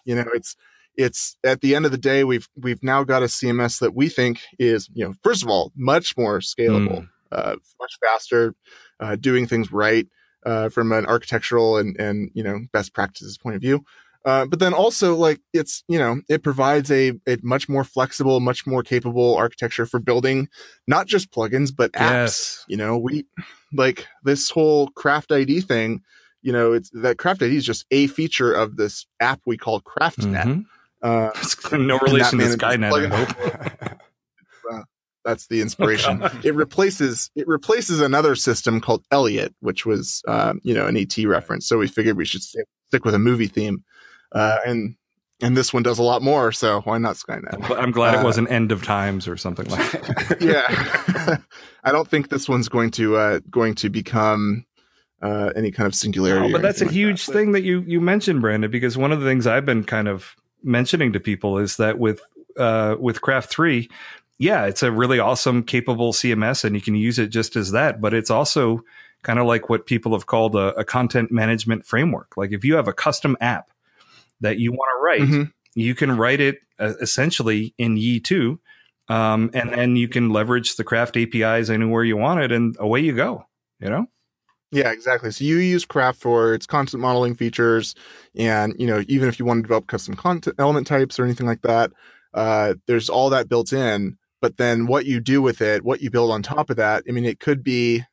It's at the end of the day, we've now got a CMS that we think is, first of all, much more scalable, much faster, doing things right from an architectural and best practices point of view. But then also like it provides a much more flexible, much more capable architecture for building not just plugins but apps. Yes. We like this whole Craft ID thing. It's that Craft ID is just a feature of this app we call CraftNet. Mm-hmm. No relation to Skynet, I hope. That's the inspiration. It replaces another system called Elliot, which was an ET reference. So we figured we should stick with a movie theme, and this one does a lot more. So why not Skynet? I'm glad it wasn't End of Times or something like that. Yeah, I don't think this one's going to become any kind of singularity. But that's a huge thing that you mentioned, Brandon, because one of the things I've been kind of mentioning to people is that with Craft 3. Yeah, it's a really awesome, capable CMS, and you can use it just as that. But it's also kind of like what people have called a content management framework. Like if you have a custom app that you want to write, you can write it essentially in Yi 2, and then you can leverage the Craft APIs anywhere you want it, and away you go. Yeah, exactly. So you use Craft for its content modeling features, and even if you want to develop custom content element types or anything like that, there's all that built in. But then what you do with it, what you build on top of that, I mean, it could be,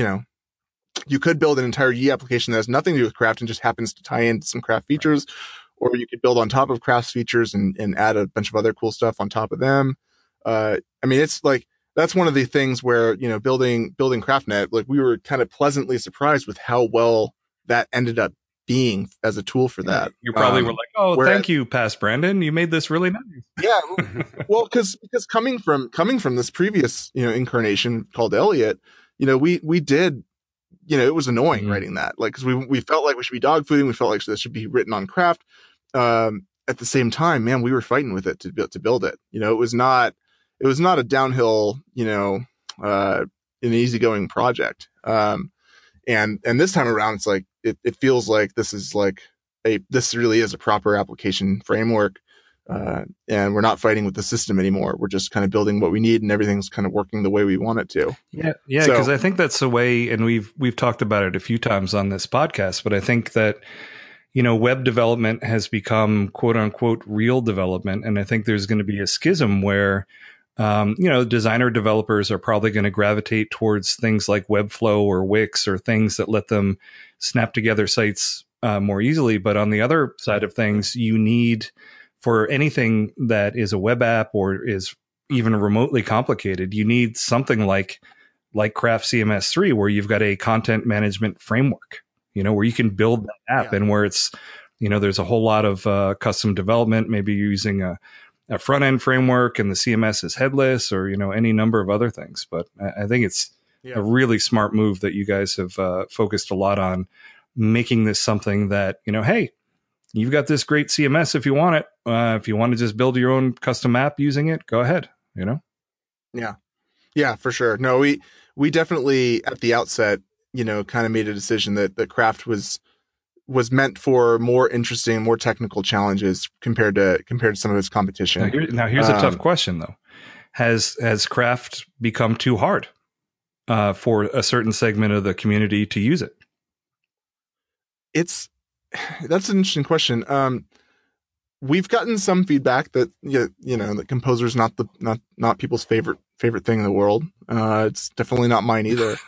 you could build an entire Yi application that has nothing to do with Craft and just happens to tie into some Craft features, or you could build on top of Craft's features and add a bunch of other cool stuff on top of them. I mean, it's like, that's one of the things where, building CraftNet, like we were kind of pleasantly surprised with how well that ended up being as a tool for that. You probably were like, thank you, past Brandon. You made this really nice. Yeah. Well, because coming from this previous, incarnation called Elliot, we did, it was annoying writing that, like, cause we felt like we should be dogfooding. We felt like this should be written on Craft. At the same time, man, we were fighting with it to build it. It was not a downhill, an easygoing project. And this time around, it's like, it feels like this really is a proper application framework. And we're not fighting with the system anymore. We're just kind of building what we need, and everything's kind of working the way we want it to. Yeah. Because I think that's the way, and we've talked about it a few times on this podcast, but I think that, web development has become quote unquote real development. And I think there's going to be a schism where, designer developers are probably going to gravitate towards things like Webflow or Wix or things that let them snap together sites more easily. But on the other side of things, you need, for anything that is a web app or is even remotely complicated, you need something like like Craft CMS 3, where you've got a content management framework, where you can build that app and where it's, there's a whole lot of custom development. Maybe you're using a front end framework and the CMS is headless, or, any number of other things. But I think it's a really smart move that you guys have focused a lot on making this something that, hey, you've got this great CMS if you want it. If you want to just build your own custom app using it, go ahead, Yeah, for sure. No, we definitely at the outset, kind of made a decision that Craft was meant for more interesting, more technical challenges compared to some of its competition. Now here's a tough question though. Has Craft become too hard for a certain segment of the community to use it? That's an interesting question. We've gotten some feedback that that Composer's not people's favorite thing in the world. It's definitely not mine either.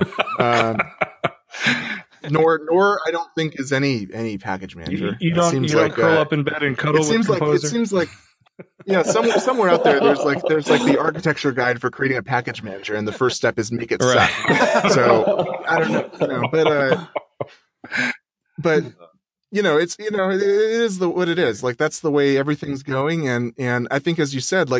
Nor I don't think is any package manager. You don't curl up in bed and cuddle with Composer? It seems like somewhere out there there's like the architecture guide for creating a package manager, and the first step is make it suck. So I don't know, but it's it is what it is. Like that's the way everything's going, and I think, as you said,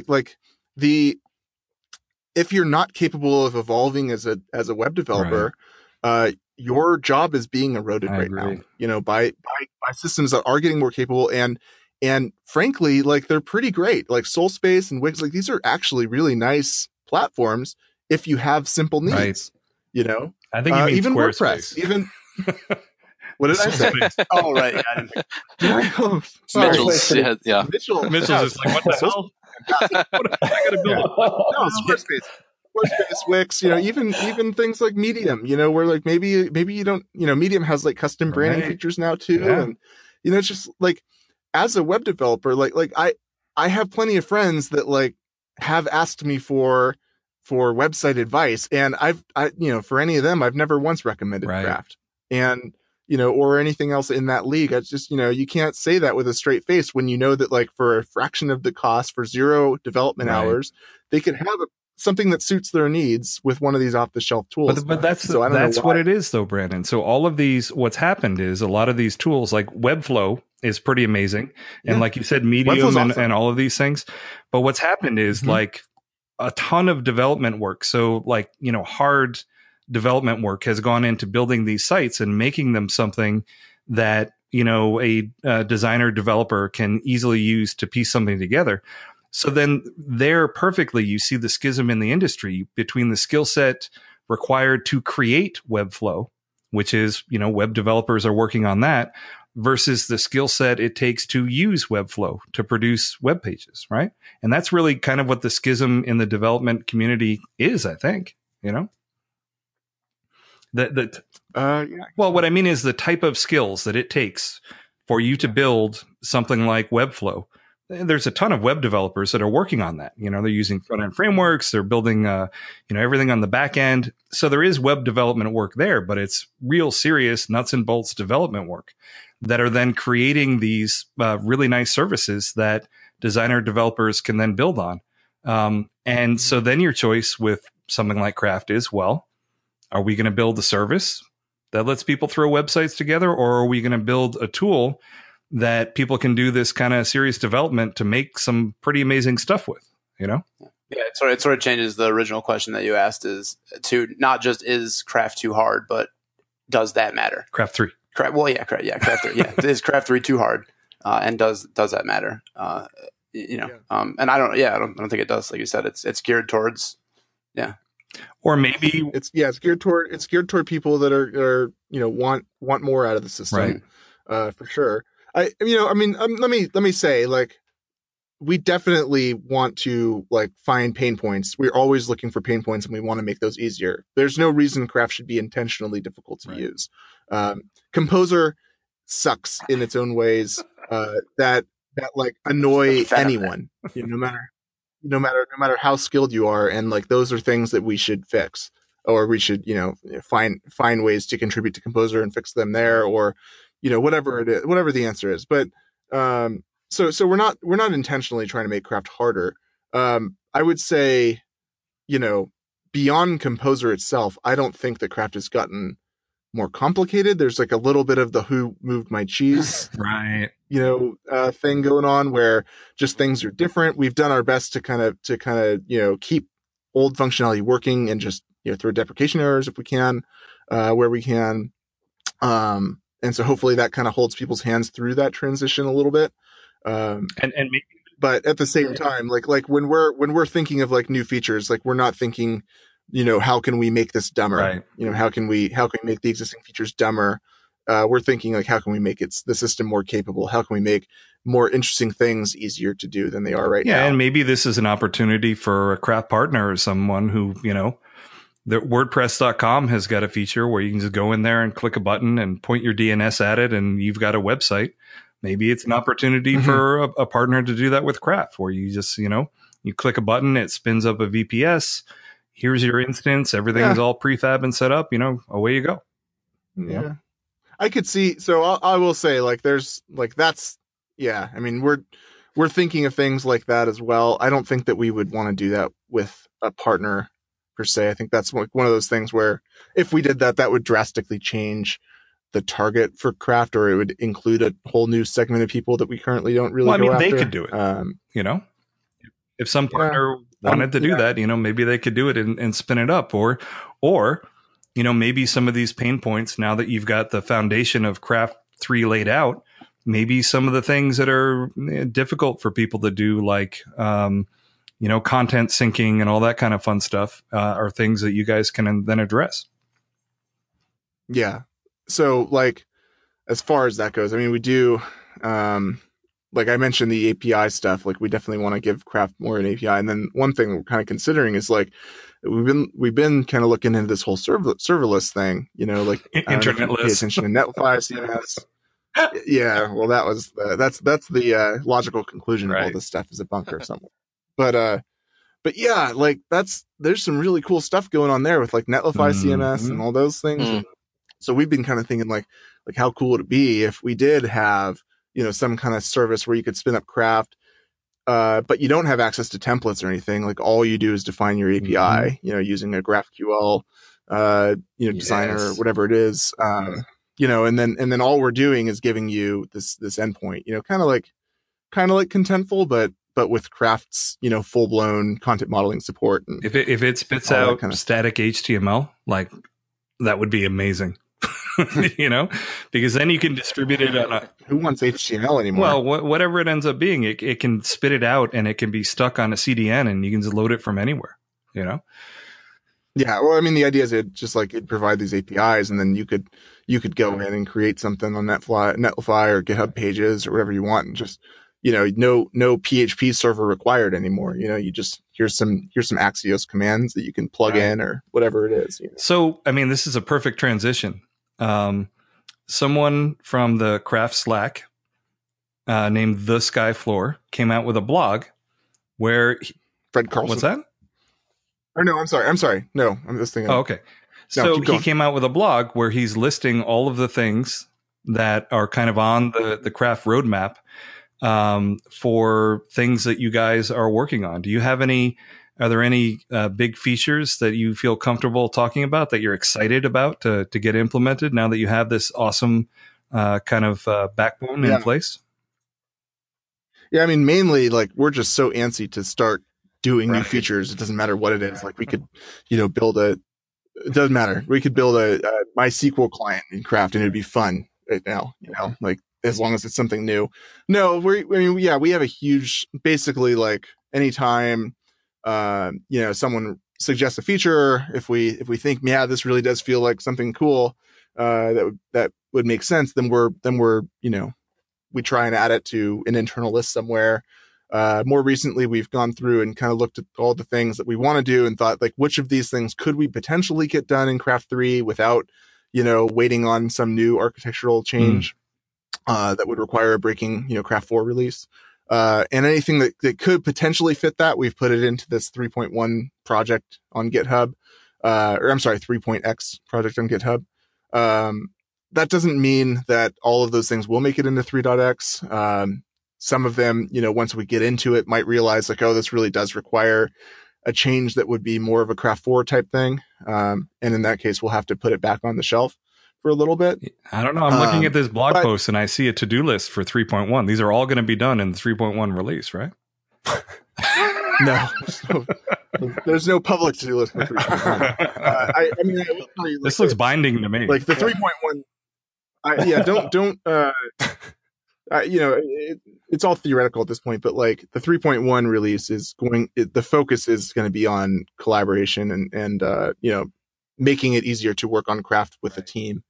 if you're not capable of evolving as a web developer, your job is being eroded right now. By systems that are getting more capable, and frankly, they're pretty great. Like Solspace and Wix, these are actually really nice platforms if you have simple needs. Right. I think you mean even Squarespace. WordPress, even. What did I say? Oh, right. Mitchell's just like, what the hell? What am I going to build? No, Squarespace, Wix, even things like Medium, where maybe you don't, Medium has custom branding features now too. Yeah. And, it's just as a web developer, I have plenty of friends that have asked me for website advice. And for any of them, I've never once recommended Craft. And, or anything else in that league. It's just, you can't say that with a straight face when you know that for a fraction of the cost, for 0 development hours, they could have something that suits their needs with one of these off-the-shelf tools. But that's what it is though, Brandon. So all of these, what's happened is a lot of these tools like Webflow is pretty amazing. And like you said, Medium and all of these things. But what's happened is a ton of development work. So hard development work has gone into building these sites and making them something that, a designer developer can easily use to piece something together. So then there perfectly, you see the schism in the industry between the skill set required to create Webflow, which is, web developers are working on that, versus the skill set it takes to use Webflow to produce web pages, right? And that's really kind of what the schism in the development community is, I think, Well, what I mean is the type of skills that it takes for you to build something like Webflow. There's a ton of web developers that are working on that. They're using front end frameworks. They're building, everything on the back end. So there is web development work there, but it's real serious nuts and bolts development work that are then creating these really nice services that designer developers can then build on. And so then your choice with something like Craft is, well, are we going to build a service that lets people throw websites together, or are we going to build a tool that people can do this kind of serious development to make some pretty amazing stuff with, Yeah, it sort of changes the original question that you asked, is to not just is Craft too hard, but does that matter? Craft 3. Craft 3. Yeah. Is Craft 3 too hard? And does that matter? And I don't think it does. Like you said, it's geared towards, or maybe it's geared toward people that are want more out of the system, for sure. Let me say, we definitely want to find pain points. We're always looking for pain points, and we want to make those easier. There's no reason Craft should be intentionally difficult to use. Composer sucks in its own ways that annoy anyone, no matter how skilled you are, and those are things that we should fix, or we should find ways to contribute to Composer and fix them there, or whatever it is, whatever the answer is. But so we're not intentionally trying to make Craft harder. I would say beyond Composer itself, I don't think that Craft has gotten more complicated. There's like a little bit of the who moved my cheese right, thing going on where just things are different. We've done our best to kind of keep old functionality working and just throw deprecation errors if we can, where we can. And so hopefully that kind of holds people's hands through that transition a little bit. and maybe, but at the same time, like when we're thinking of like new features, like we're not thinking, how can we make this dumber? right. How can we make the existing features dumber? We're thinking like, how can we make the system more capable? How can we make more interesting things easier to do than they are right now? Yeah, and maybe this is an opportunity for a Craft partner or someone who, the WordPress.com has got a feature where you can just go in there and click a button and point your DNS at it, and you've got a website. Maybe it's an opportunity for a partner to do that with Craft, where you just, you click a button, it spins up a VPS. Here's your instance. Everything's all prefab and set up. Away you go. Yeah. I could see. So I will say, like, there's like that's. Yeah, I mean, we're thinking of things like that as well. I don't think that we would want to do that with a partner per se. I think that's one of those things where if we did that, that would drastically change the target for Craft, or it would include a whole new segment of people that we currently don't really go after. They could do it. If some partner wanted to do that, maybe they could do it and spin it up, or maybe some of these pain points, now that you've got the foundation of Craft 3 laid out, maybe some of the things that are difficult for people to do, like, content syncing and all that kind of fun stuff, are things that you guys can then address. Yeah. So, like, as far as that goes, I mean, we do, like I mentioned, the API stuff, like we definitely want to give Craft more an API. And then one thing we're kind of considering is like, we've been kind of looking into this whole serverless thing, like internetless. Pay attention to Netlify CMS. Yeah, well, that's the logical conclusion of all this stuff is a bunker somewhere. But yeah, like there's some really cool stuff going on there with like Netlify CMS and all those things. So we've been kind of thinking like how cool would it be if we did have some kind of service where you could spin up Craft, but you don't have access to templates or anything. Like all you do is define your API, using a GraphQL, designer or whatever it is. And then all we're doing is giving you this endpoint, kind of like Contentful, but with Craft's, full blown content modeling support. And if it spits out kind of static HTML, like that would be amazing, because then you can distribute it on who wants HTML anymore? Well, whatever it ends up being, it can spit it out and it can be stuck on a CDN and you can just load it from anywhere, Yeah. Well, I mean, the idea is it'd provide these APIs, and then you could go in and create something on Netlify or GitHub Pages or whatever you want, and just no PHP server required anymore. You just here's some Axios commands that you can plug in or whatever it is. So, I mean, this is a perfect transition. Someone from the Craft Slack named The Sky Floor came out with a blog where Fred Carlson. What's that? Or no, I'm sorry. No, I'm just thinking. Oh, okay. So he came out with a blog where he's listing all of the things that are kind of on the Craft roadmap for things that you guys are working on. Do you have are there any big features that you feel comfortable talking about that you're excited about to get implemented now that you have this awesome kind of backbone in place? Yeah, I mean, mainly like we're just so antsy to start doing new features. It doesn't matter what it is. Like we could, build it doesn't matter. We could build a MySQL client in Craft and it'd be fun right now, like as long as it's something new. No, we have a huge, basically like anytime, someone suggests a feature, if we think, this really does feel like something cool, that would make sense, then we're, we try and add it to an internal list somewhere. More recently, we've gone through and kind of looked at all the things that we want to do and thought, like, which of these things could we potentially get done in Craft 3 without, waiting on some new architectural change that would require a breaking, Craft 4 release. And anything that could potentially fit that, we've put it into this 3.1 project on GitHub, 3.x project on GitHub. That doesn't mean that all of those things will make it into 3.x. Some of them, once we get into it, might realize like, oh, this really does require a change that would be more of a Craft 4 type thing. And in that case, we'll have to put it back on the shelf for a little bit. I don't know. I'm looking at this blog post and I see a to-do list for 3.1. These are all going to be done in the 3.1 release, right? No, there's no public to-do list for 3.1. I mean, I will tell you, this looks binding to me. Like the 3.1, don't it's all theoretical at this point, but like the 3.1 release is the focus is going to be on collaboration and making it easier to work on craft with a team.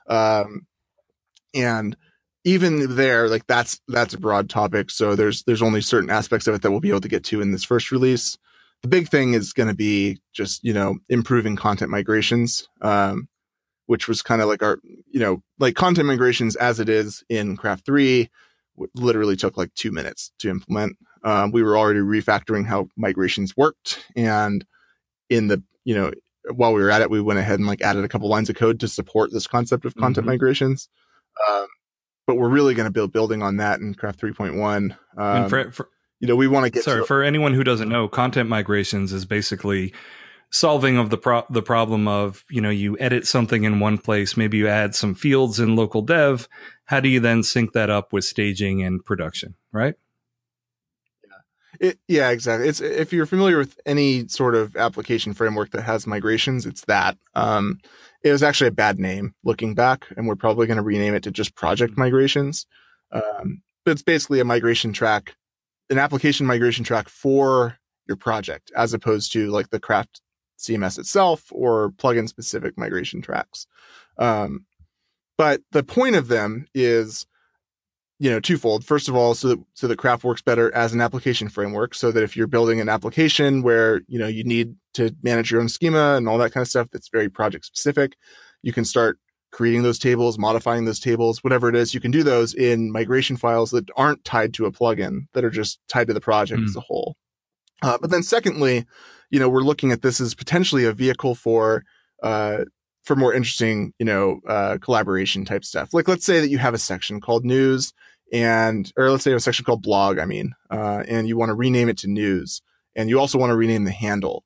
And even there, like that's a broad topic. So there's only certain aspects of it that we'll be able to get to in this first release. The big thing is going to be just, improving content migrations, which was kind of like our, like content migrations as it is in Craft 3 literally took like 2 minutes to implement. We were already refactoring how migrations worked. And while we were at it, we went ahead and like added a couple lines of code to support this concept of content migrations. But we're really going to be building on that in Craft 3.1. And we want to get for anyone who doesn't know, content migrations is basically solving of the problem of, you edit something in one place, maybe you add some fields in local dev. How do you then sync that up with staging and production, right? Yeah, exactly. It's if you're familiar with any sort of application framework that has migrations, it's that. It was actually a bad name looking back, and we're probably going to rename it to just project migrations. But it's basically a migration track, an application migration track for your project, as opposed to like the Craft CMS itself or plugin specific migration tracks. But the point of them is, twofold. First of all, so that Craft works better as an application framework, so that if you're building an application where, you need to manage your own schema and all that kind of stuff that's very project specific, you can start creating those tables, modifying those tables, whatever it is. You can do those in migration files that aren't tied to a plugin, that are just tied to the project as a whole. But then secondly, we're looking at this as potentially a vehicle for more interesting, collaboration type stuff. Like, let's say that you have a section called news or let's say you have a section called blog, and you want to rename it to news, and you also want to rename the handle.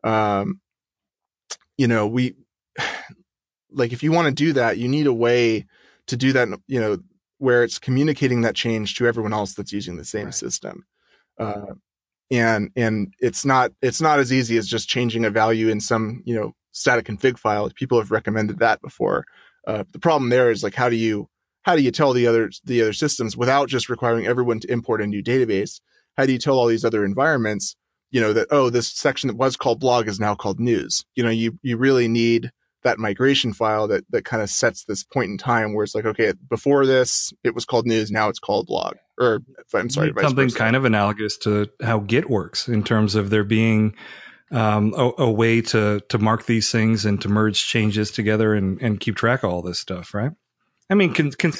If you want to do that, you need a way to do that, where it's communicating that change to everyone else that's using the same system. And it's not as easy as just changing a value in some, static config file. People have recommended that before. The problem there is like, how do you tell the other systems without just requiring everyone to import a new database? How do you tell all these other environments, that, this section that was called blog is now called news? You really need that migration file that kind of sets this point in time where it's like, okay, before this, it was called news. Now it's called blog. Or I'm sorry, something kind of analogous to how Git works in terms of there being a way to mark these things and to merge changes together and keep track of all this stuff, right? I mean, conceptually.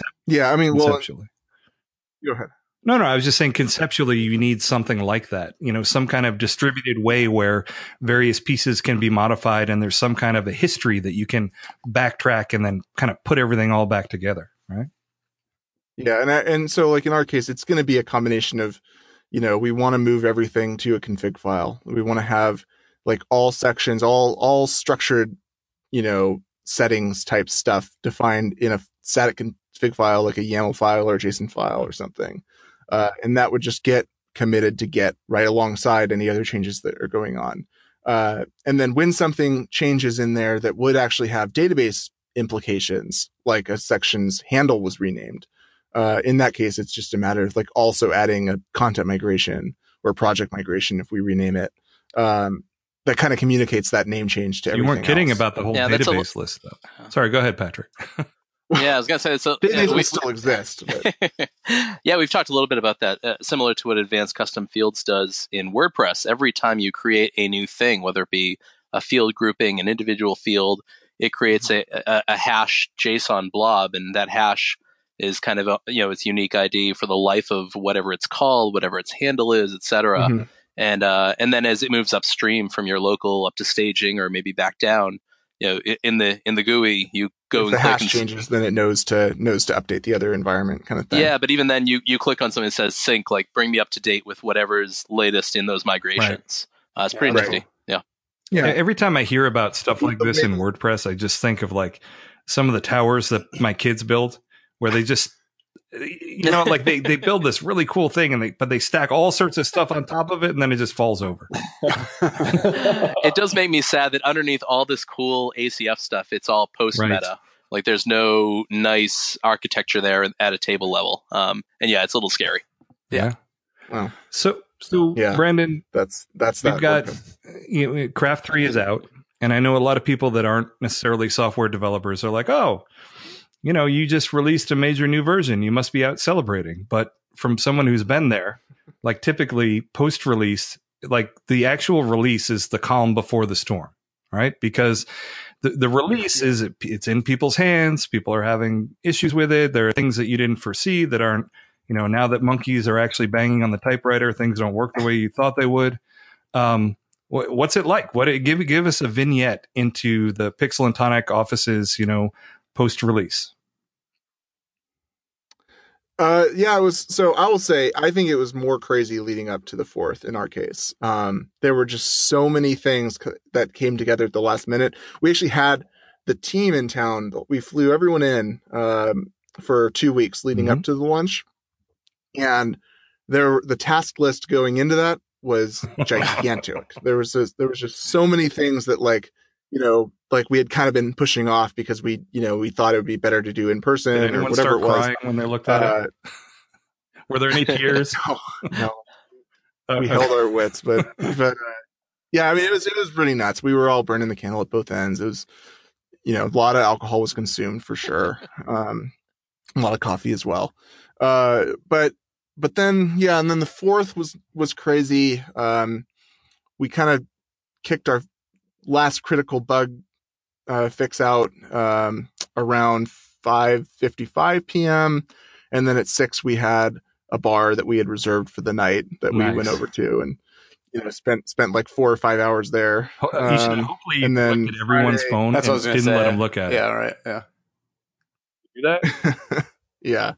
Go ahead. No, I was just saying conceptually you need something like that, some kind of distributed way where various pieces can be modified and there's some kind of a history that you can backtrack and then kind of put everything all back together, right? Yeah. And so like in our case, it's going to be a combination of, we want to move everything to a config file. We want to have like all sections, all structured, settings type stuff defined in a static config file, like a YAML file or a JSON file or something. And that would just get committed to Git right alongside any other changes that are going on. And then when something changes in there that would actually have database implications, like a section's handle was renamed, in that case, it's just a matter of like also adding a content migration or project migration if we rename it. That kind of communicates that name change to everything. You weren't kidding else. about the whole database list, though. Sorry, go ahead, Patrick. Yeah, I was going to say, database still exist. But. Yeah, we've talked a little bit about that, similar to what Advanced Custom Fields does in WordPress. Every time you create a new thing, whether it be a field grouping, an individual field, it creates a hash JSON blob, and that hash is kind of its unique ID for the life of whatever it's called, whatever its handle is, etc. Mm-hmm. And then as it moves upstream from your local up to staging or maybe back down, in the GUI, you go if and the click hash changes, then it knows to update the other environment kind of thing. Yeah, but even then, you click on something that says sync, like bring me up to date with whatever's latest in those migrations. It's pretty Right. nifty. Yeah. Yeah. Every time I hear about stuff like this in WordPress, I just think of like some of the towers that my kids build, where they just, like they build this really cool thing, and but they stack all sorts of stuff on top of it, and then it just falls over. It does make me sad that underneath all this cool ACF stuff, it's all post meta. Right. Like there's no nice architecture there at a table level. And yeah, it's a little scary. Yeah. Wow. So Yeah. Brandon, That's we've got Craft 3 is out, and I know a lot of people that aren't necessarily software developers are like, oh, you just released a major new version, you must be out celebrating. But from someone who's been there, like typically post-release, like the actual release is the calm before the storm, right? Because the release it's in people's hands, people are having issues with it, there are things that you didn't foresee that aren't, now that monkeys are actually banging on the typewriter, things don't work the way you thought they would. What's it like? Give us a vignette into the Pixel and Tonic offices, post-release. Yeah, it was. So I will say, I think it was more crazy leading up to the 4th in our case. There were just so many things that came together at the last minute. We actually had the team in town. We flew everyone in for 2 weeks leading up to the launch. And the task list going into that was gigantic. There was just so many things that like we had kind of been pushing off because we thought it would be better to do in person or whatever it was. Crying when they looked at it? Were there any tears? No. We held our wits, but yeah, I mean, it was pretty nuts. We were all burning the candle at both ends. It was, a lot of alcohol was consumed for sure. A lot of coffee as well. But then, yeah, and then the 4th was crazy. We kind of kicked our last critical bug fix out around 5:55 p.m. And then at 6 we had a bar that we had reserved for the night that we went over to, and spent like 4 or 5 hours there. You should hopefully and then look at everyone's phone. That's what I was didn't say. Let them look at it. Yeah, right. Yeah. Do that. Yeah.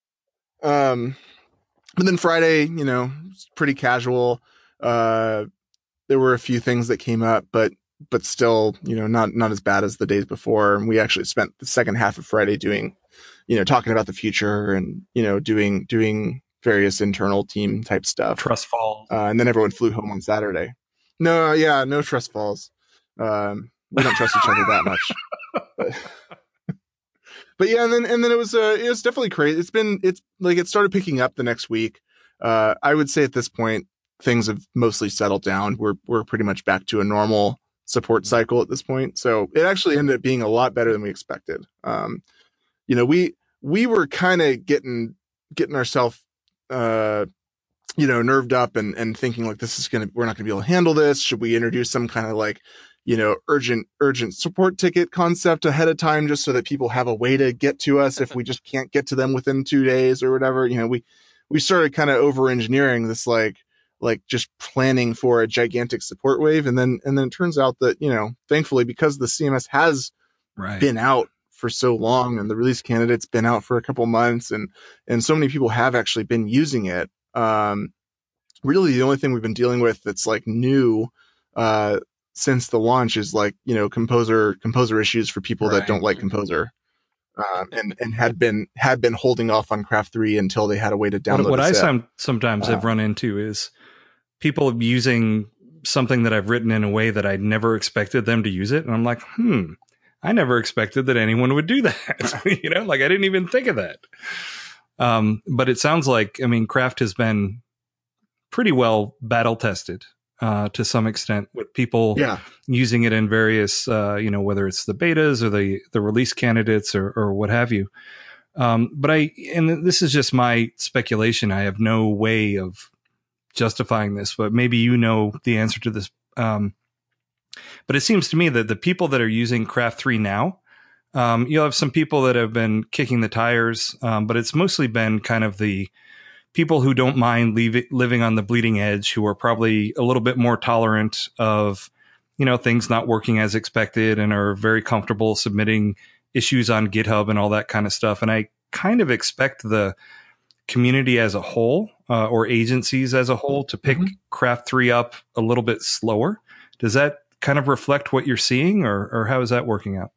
But then Friday, pretty casual. There were a few things that came up, but still, not as bad as the days before. And we actually spent the second half of Friday doing, talking about the future and, doing various internal team type stuff. Trust falls. And then everyone flew home on Saturday. No trust falls. We don't trust each other that much. But yeah, and then it was definitely crazy. It started picking up the next week. I would say at this point things have mostly settled down. We're pretty much back to a normal support cycle at this point. So it actually ended up being a lot better than we expected. We were kind of getting ourselves nerved up and thinking like we're not gonna be able to handle this. Should we introduce some kind of like urgent support ticket concept ahead of time just so that people have a way to get to us if we just can't get to them within 2 days or whatever. We started kind of over engineering this like just planning for a gigantic support wave. And then it turns out that, thankfully, because the CMS has been out for so long and the release candidate's been out for a couple months and so many people have actually been using it. Really the only thing we've been dealing with that's like new, since the launch is like, composer issues for people that don't like Composer. And had been holding off on Craft 3 until they had a way to download. What I sometimes have run into is people using something that I've written in a way that I never expected them to use it, and I'm like, I never expected that anyone would do that. Like I didn't even think of that. But it sounds like, Craft has been pretty well battle tested. To some extent, with people using it in various, whether it's the betas or the release candidates or what have you. But this is just my speculation. I have no way of justifying this, but maybe the answer to this. But it seems to me that the people that are using Craft 3 now, you'll have some people that have been kicking the tires, but it's mostly been kind of the people who don't mind living on the bleeding edge, who are probably a little bit more tolerant of, things not working as expected and are very comfortable submitting issues on GitHub and all that kind of stuff. And I kind of expect the community as a whole, or agencies as a whole to pick Craft 3 up a little bit slower. Does that kind of reflect what you're seeing, or how is that working out?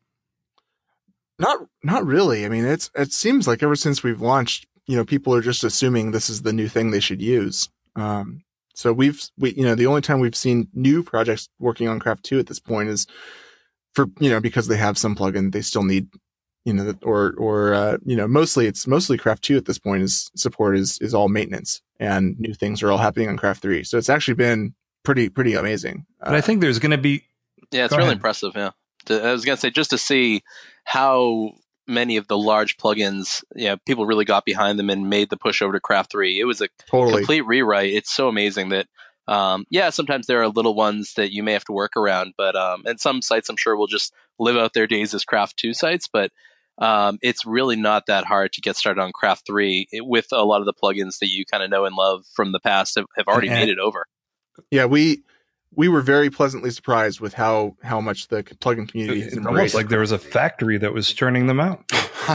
Not really. I mean, it seems like ever since we've launched, people are just assuming this is the new thing they should use. So we the only time we've seen new projects working on Craft 2 at this point is for, because they have some plugin they still need, mostly Craft 2 at this point is support is all maintenance, and new things are all happening on Craft 3. So it's actually been pretty amazing. But I think there's going to be, it's really impressive. Yeah. I was going to say, just to see how many of the large plugins, people really got behind them and made the push over to Craft 3. It was a complete rewrite. It's so amazing that, sometimes there are little ones that you may have to work around, but and some sites I'm sure will just live out their days as Craft 2 sites, but it's really not that hard to get started on Craft 3 with a lot of the plugins that you kind of know and love from the past have already made it over. Yeah, we were very pleasantly surprised with how much the plugin community has embraced. Almost like there was a factory that was churning them out.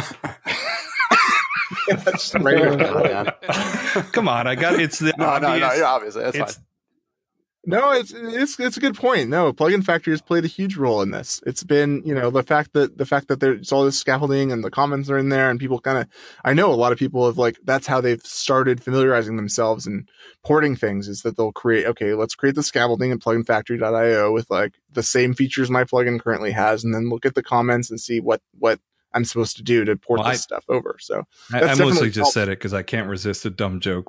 Come on, it's the obvious. Obviously that's fine. No, it's a good point. No, Plugin Factory has played a huge role in this. It's been, the fact that there's all this scaffolding and the comments are in there, and people I know a lot of people have that's how they've started familiarizing themselves and porting things, is that they'll create, okay, let's create the scaffolding in pluginfactory.io with the same features my plugin currently has, and then look at the comments and see what I'm supposed to do to port this stuff over. So I mostly just said it because I can't resist a dumb joke.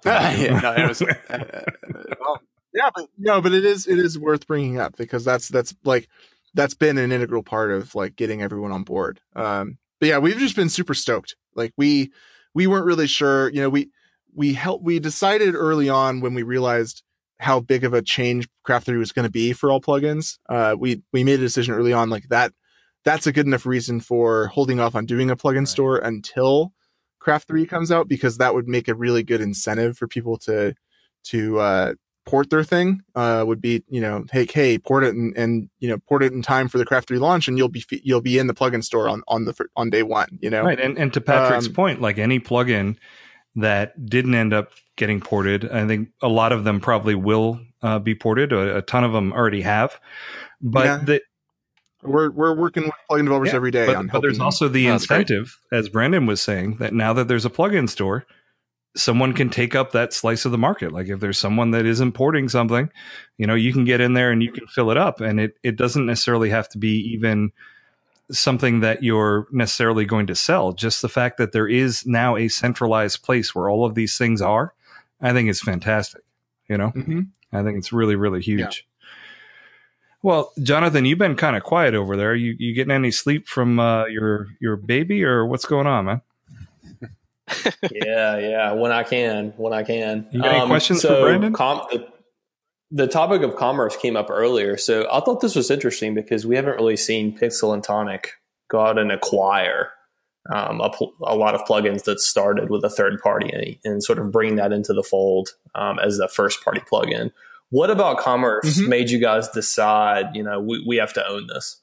But it is worth bringing up, because that's been an integral part of getting everyone on board. But yeah, we've just been super stoked. We weren't really sure, we decided early on, when we realized how big of a change Craft 3 was going to be for all plugins. We made a decision early on, that's a good enough reason for holding off on doing a plugin store until Craft 3 comes out, because that would make a really good incentive for people to port their thing. Would be, hey, port it and port it in time for the Craft 3 launch, and you'll be in the plugin store on day one. Right. And to Patrick's point, any plugin that didn't end up getting ported, I think a lot of them probably will be ported. A ton of them already have, but we're working with plugin developers every day. But there's also the incentive, as Brandon was saying, that now that there's a plugin store, someone can take up that slice of the market. If there's someone that is importing something, you can get in there and you can fill it up. And it doesn't necessarily have to be even something that you're necessarily going to sell. Just the fact that there is now a centralized place where all of these things are, I think is fantastic. I think it's really, really huge. Yeah. Well, Jonathan, you've been kind of quiet over there. You getting any sleep from your baby, or what's going on, man? Yeah. When I can. You got any questions for Brandon? The topic of commerce came up earlier, so I thought this was interesting because we haven't really seen Pixel and Tonic go out and acquire a lot of plugins that started with a third party and sort of bring that into the fold as the first party plugin. What about commerce made you guys decide, we have to own this?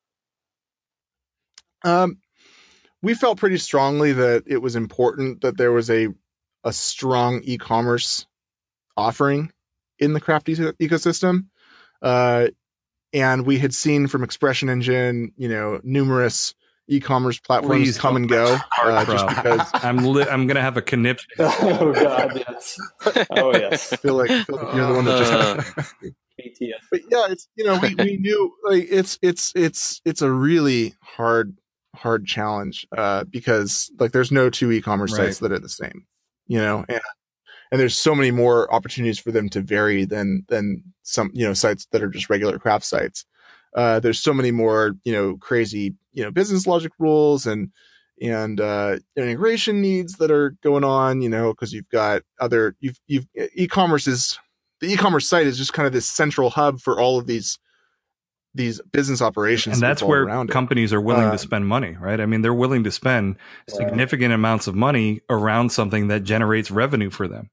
We felt pretty strongly that it was important that there was a strong e-commerce offering in the Craft ecosystem. And we had seen from Expression Engine, numerous e-commerce platforms come and go. Just because I'm going to have a conniption. Oh God, yes. Oh yes. I feel like you're the one that just. But yeah, it's we knew it's a really hard challenge because there's no two e-commerce sites that are the same, and there's so many more opportunities for them to vary than some sites that are just regular craft sites. There's so many more crazy business logic rules and integration needs that are going on, because you've got the e-commerce site is just kind of this central hub for all of these business operations. And that's where companies are willing to spend money, right? I mean, they're willing to spend significant amounts of money around something that generates revenue for them,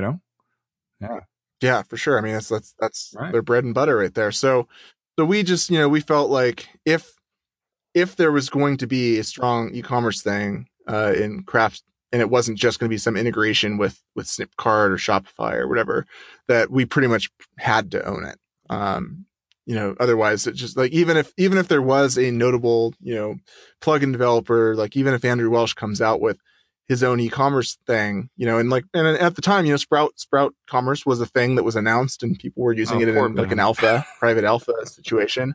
Yeah, for sure. I mean, that's right. Their bread and butter right there. So we just, we felt like if there was going to be a strong e-commerce thing in Craft and it wasn't just going to be some integration with Snipcart or Shopify or whatever, that we pretty much had to own it. Otherwise it's just like, even if there was a notable, plugin developer, like even if Andrew Welsh comes out with his own e-commerce thing, and at the time, Sprout Commerce was a thing that was announced and people were using it in like an private alpha situation.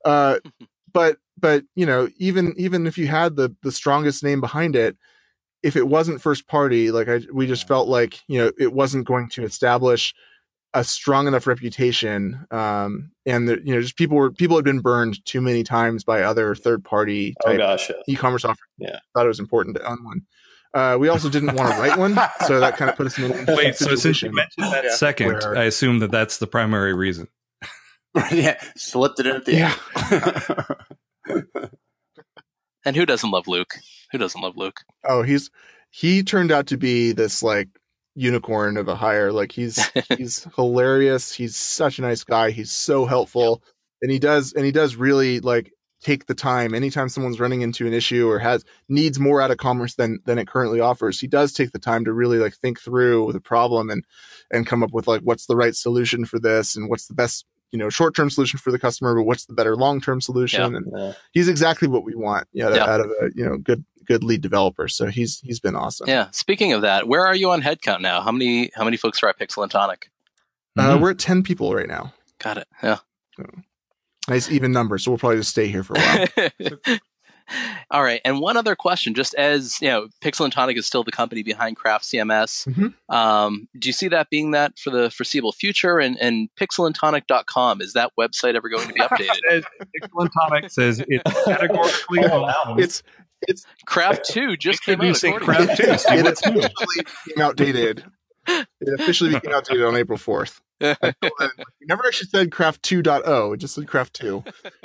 But even if you had the strongest name behind it, if it wasn't first party, we just felt like, it wasn't going to establish a strong enough reputation. And just people had been burned too many times by other third party e-commerce offerings. Yeah. Thought it was important to own one. We also didn't want to write one, so that kind of put us in a Wait, so since you mentioned that second, I assume that's the primary reason. Yeah, slipped it in at the end. And who doesn't love Luke? Who doesn't love Luke? Oh, he turned out to be this like unicorn of a hire. Like he's hilarious. He's such a nice guy. He's so helpful, and he does really like take the time. Anytime someone's running into an issue or needs more out of Commerce than it currently offers, he does take the time to really like think through the problem and come up with like what's the right solution for this and what's the best short-term solution for the customer, but what's the better long-term solution. And he's exactly what we want out of a good lead developer. So he's been awesome. Yeah. Speaking of that, where are you on headcount now? How many folks are at Pixel and Tonic? We're at 10 people right now. Got it. Yeah. So, nice even number. So we'll probably just stay here for a while. All right. And one other question, just as Pixel and Tonic is still the company behind Craft CMS. Mm-hmm. Do you see that being that for the foreseeable future? And pixelandtonic.com, is that website ever going to be updated? Pixel and Tonic says it's categorically it's Craft 2 just came out. Craft 2. It officially became outdated. It officially became outdated on April 4th. We never actually said Craft 2.0. It just said Craft 2.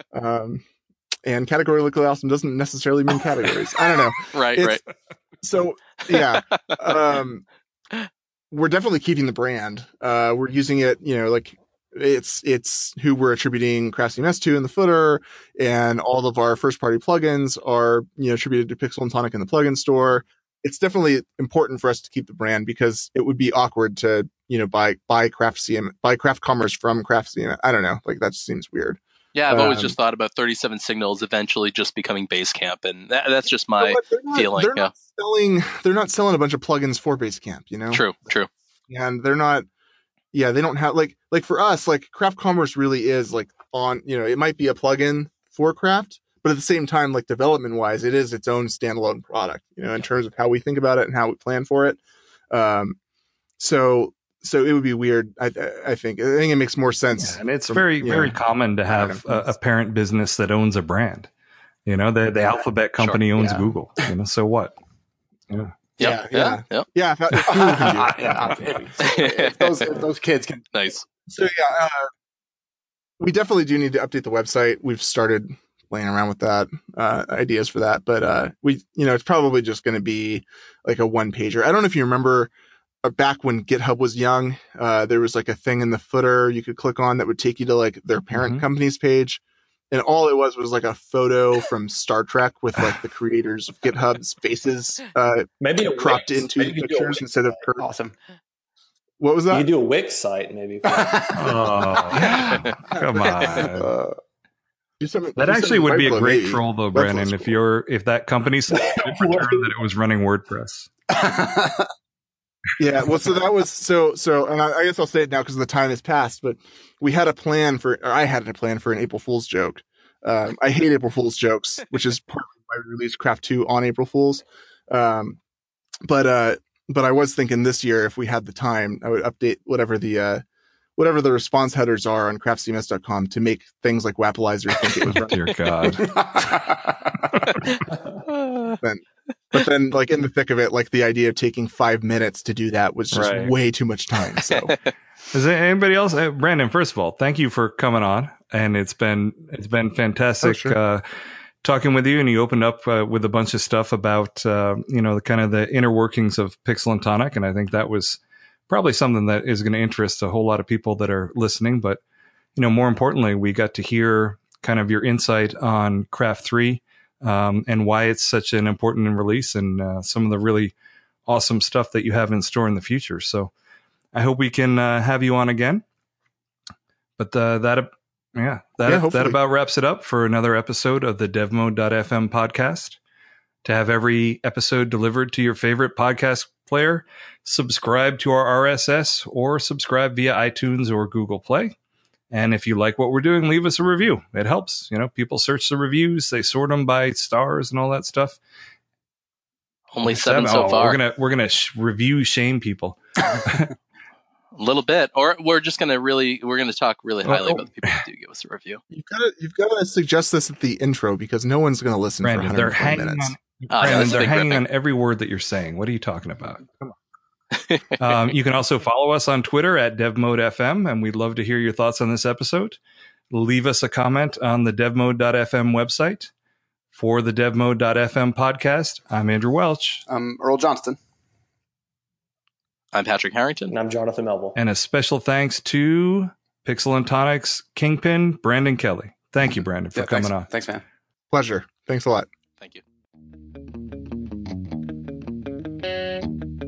And categorically awesome doesn't necessarily mean categories. I don't know. Right. So, yeah. We're definitely keeping the brand. We're using it, like it's who we're attributing Craft CMS to in the footer, and all of our first party plugins are, attributed to Pixel and Tonic in the plugin store. It's definitely important for us to keep the brand because it would be awkward to, buy Craft Commerce from Craft CMS. I don't know. Like that just seems weird. Yeah, I've always just thought about 37 Signals eventually just becoming Basecamp, and that's just my feeling. They're not selling a bunch of plugins for Basecamp, True. And they're not. Yeah, they don't have like for us, like Craft Commerce really is like on. It might be a plugin for Craft, but at the same time, like development wise, it is its own standalone product. In terms of how we think about it and how we plan for it. So it would be weird. I think it makes more sense. Yeah, and it's very common to have a parent business that owns a brand. The Alphabet company owns Google. So what? Yeah. If those kids can. Nice. So we definitely do need to update the website. We've started playing around with that, ideas for that, but it's probably just going to be like a one pager. I don't know if you remember. Back when GitHub was young, there was like a thing in the footer you could click on that would take you to like their parent company's page. And all it was like a photo from Star Trek with like the creators of GitHub's faces maybe cropped into the pictures instead of Kurt. Awesome. What was that? You could do a Wix site maybe. Come on. That actually would be a great troll though, Brandon, if that company said that it was running WordPress. Yeah, well, so that was and I guess I'll say it now because the time has passed, but I had a plan for an April Fool's joke. I hate April Fool's jokes, which is part of why we released Craft 2 on April Fool's. But I was thinking this year, if we had the time, I would update whatever the response headers are on craftcms.com to make things like Wappalizer think it was running. Dear God. But then, like in the thick of it, like the idea of taking 5 minutes to do that was just way too much time. So, is there anybody else? Brandon, first of all, thank you for coming on, and it's been fantastic talking with you. And you opened up with a bunch of stuff about the kind of the inner workings of Pixel and Tonic, and I think that was probably something that is going to interest a whole lot of people that are listening. But more importantly, we got to hear kind of your insight on Craft 3. And why it's such an important release, and some of the really awesome stuff that you have in store in the future. So I hope we can have you on again. But that about wraps it up for another episode of the DevMode.fm podcast. To have every episode delivered to your favorite podcast player, subscribe to our RSS or subscribe via iTunes or Google Play. And if you like what we're doing, leave us a review. It helps. People search the reviews, they sort them by stars and all that stuff. Only 7 so far. We're gonna review shame people. A little bit, or we're just gonna talk really highly about the people who do give us a review. You've got to suggest this at the intro because no one's going to listen Brandon, for 120 minutes. They're hanging on every word that you're saying. What are you talking about? Come on. You can also follow us on Twitter at DevModeFM, and we'd love to hear your thoughts on this episode. Leave us a comment on the DevMode.fm website. For the DevMode.fm podcast, I'm Andrew Welch. I'm Earl Johnston. I'm Patrick Harrington. And I'm Jonathan Melville. And a special thanks to Pixel and Tonic's Kingpin, Brandon Kelly. Thank you, Brandon, for coming on. Thanks, man. Pleasure. Thanks a lot. Thank you.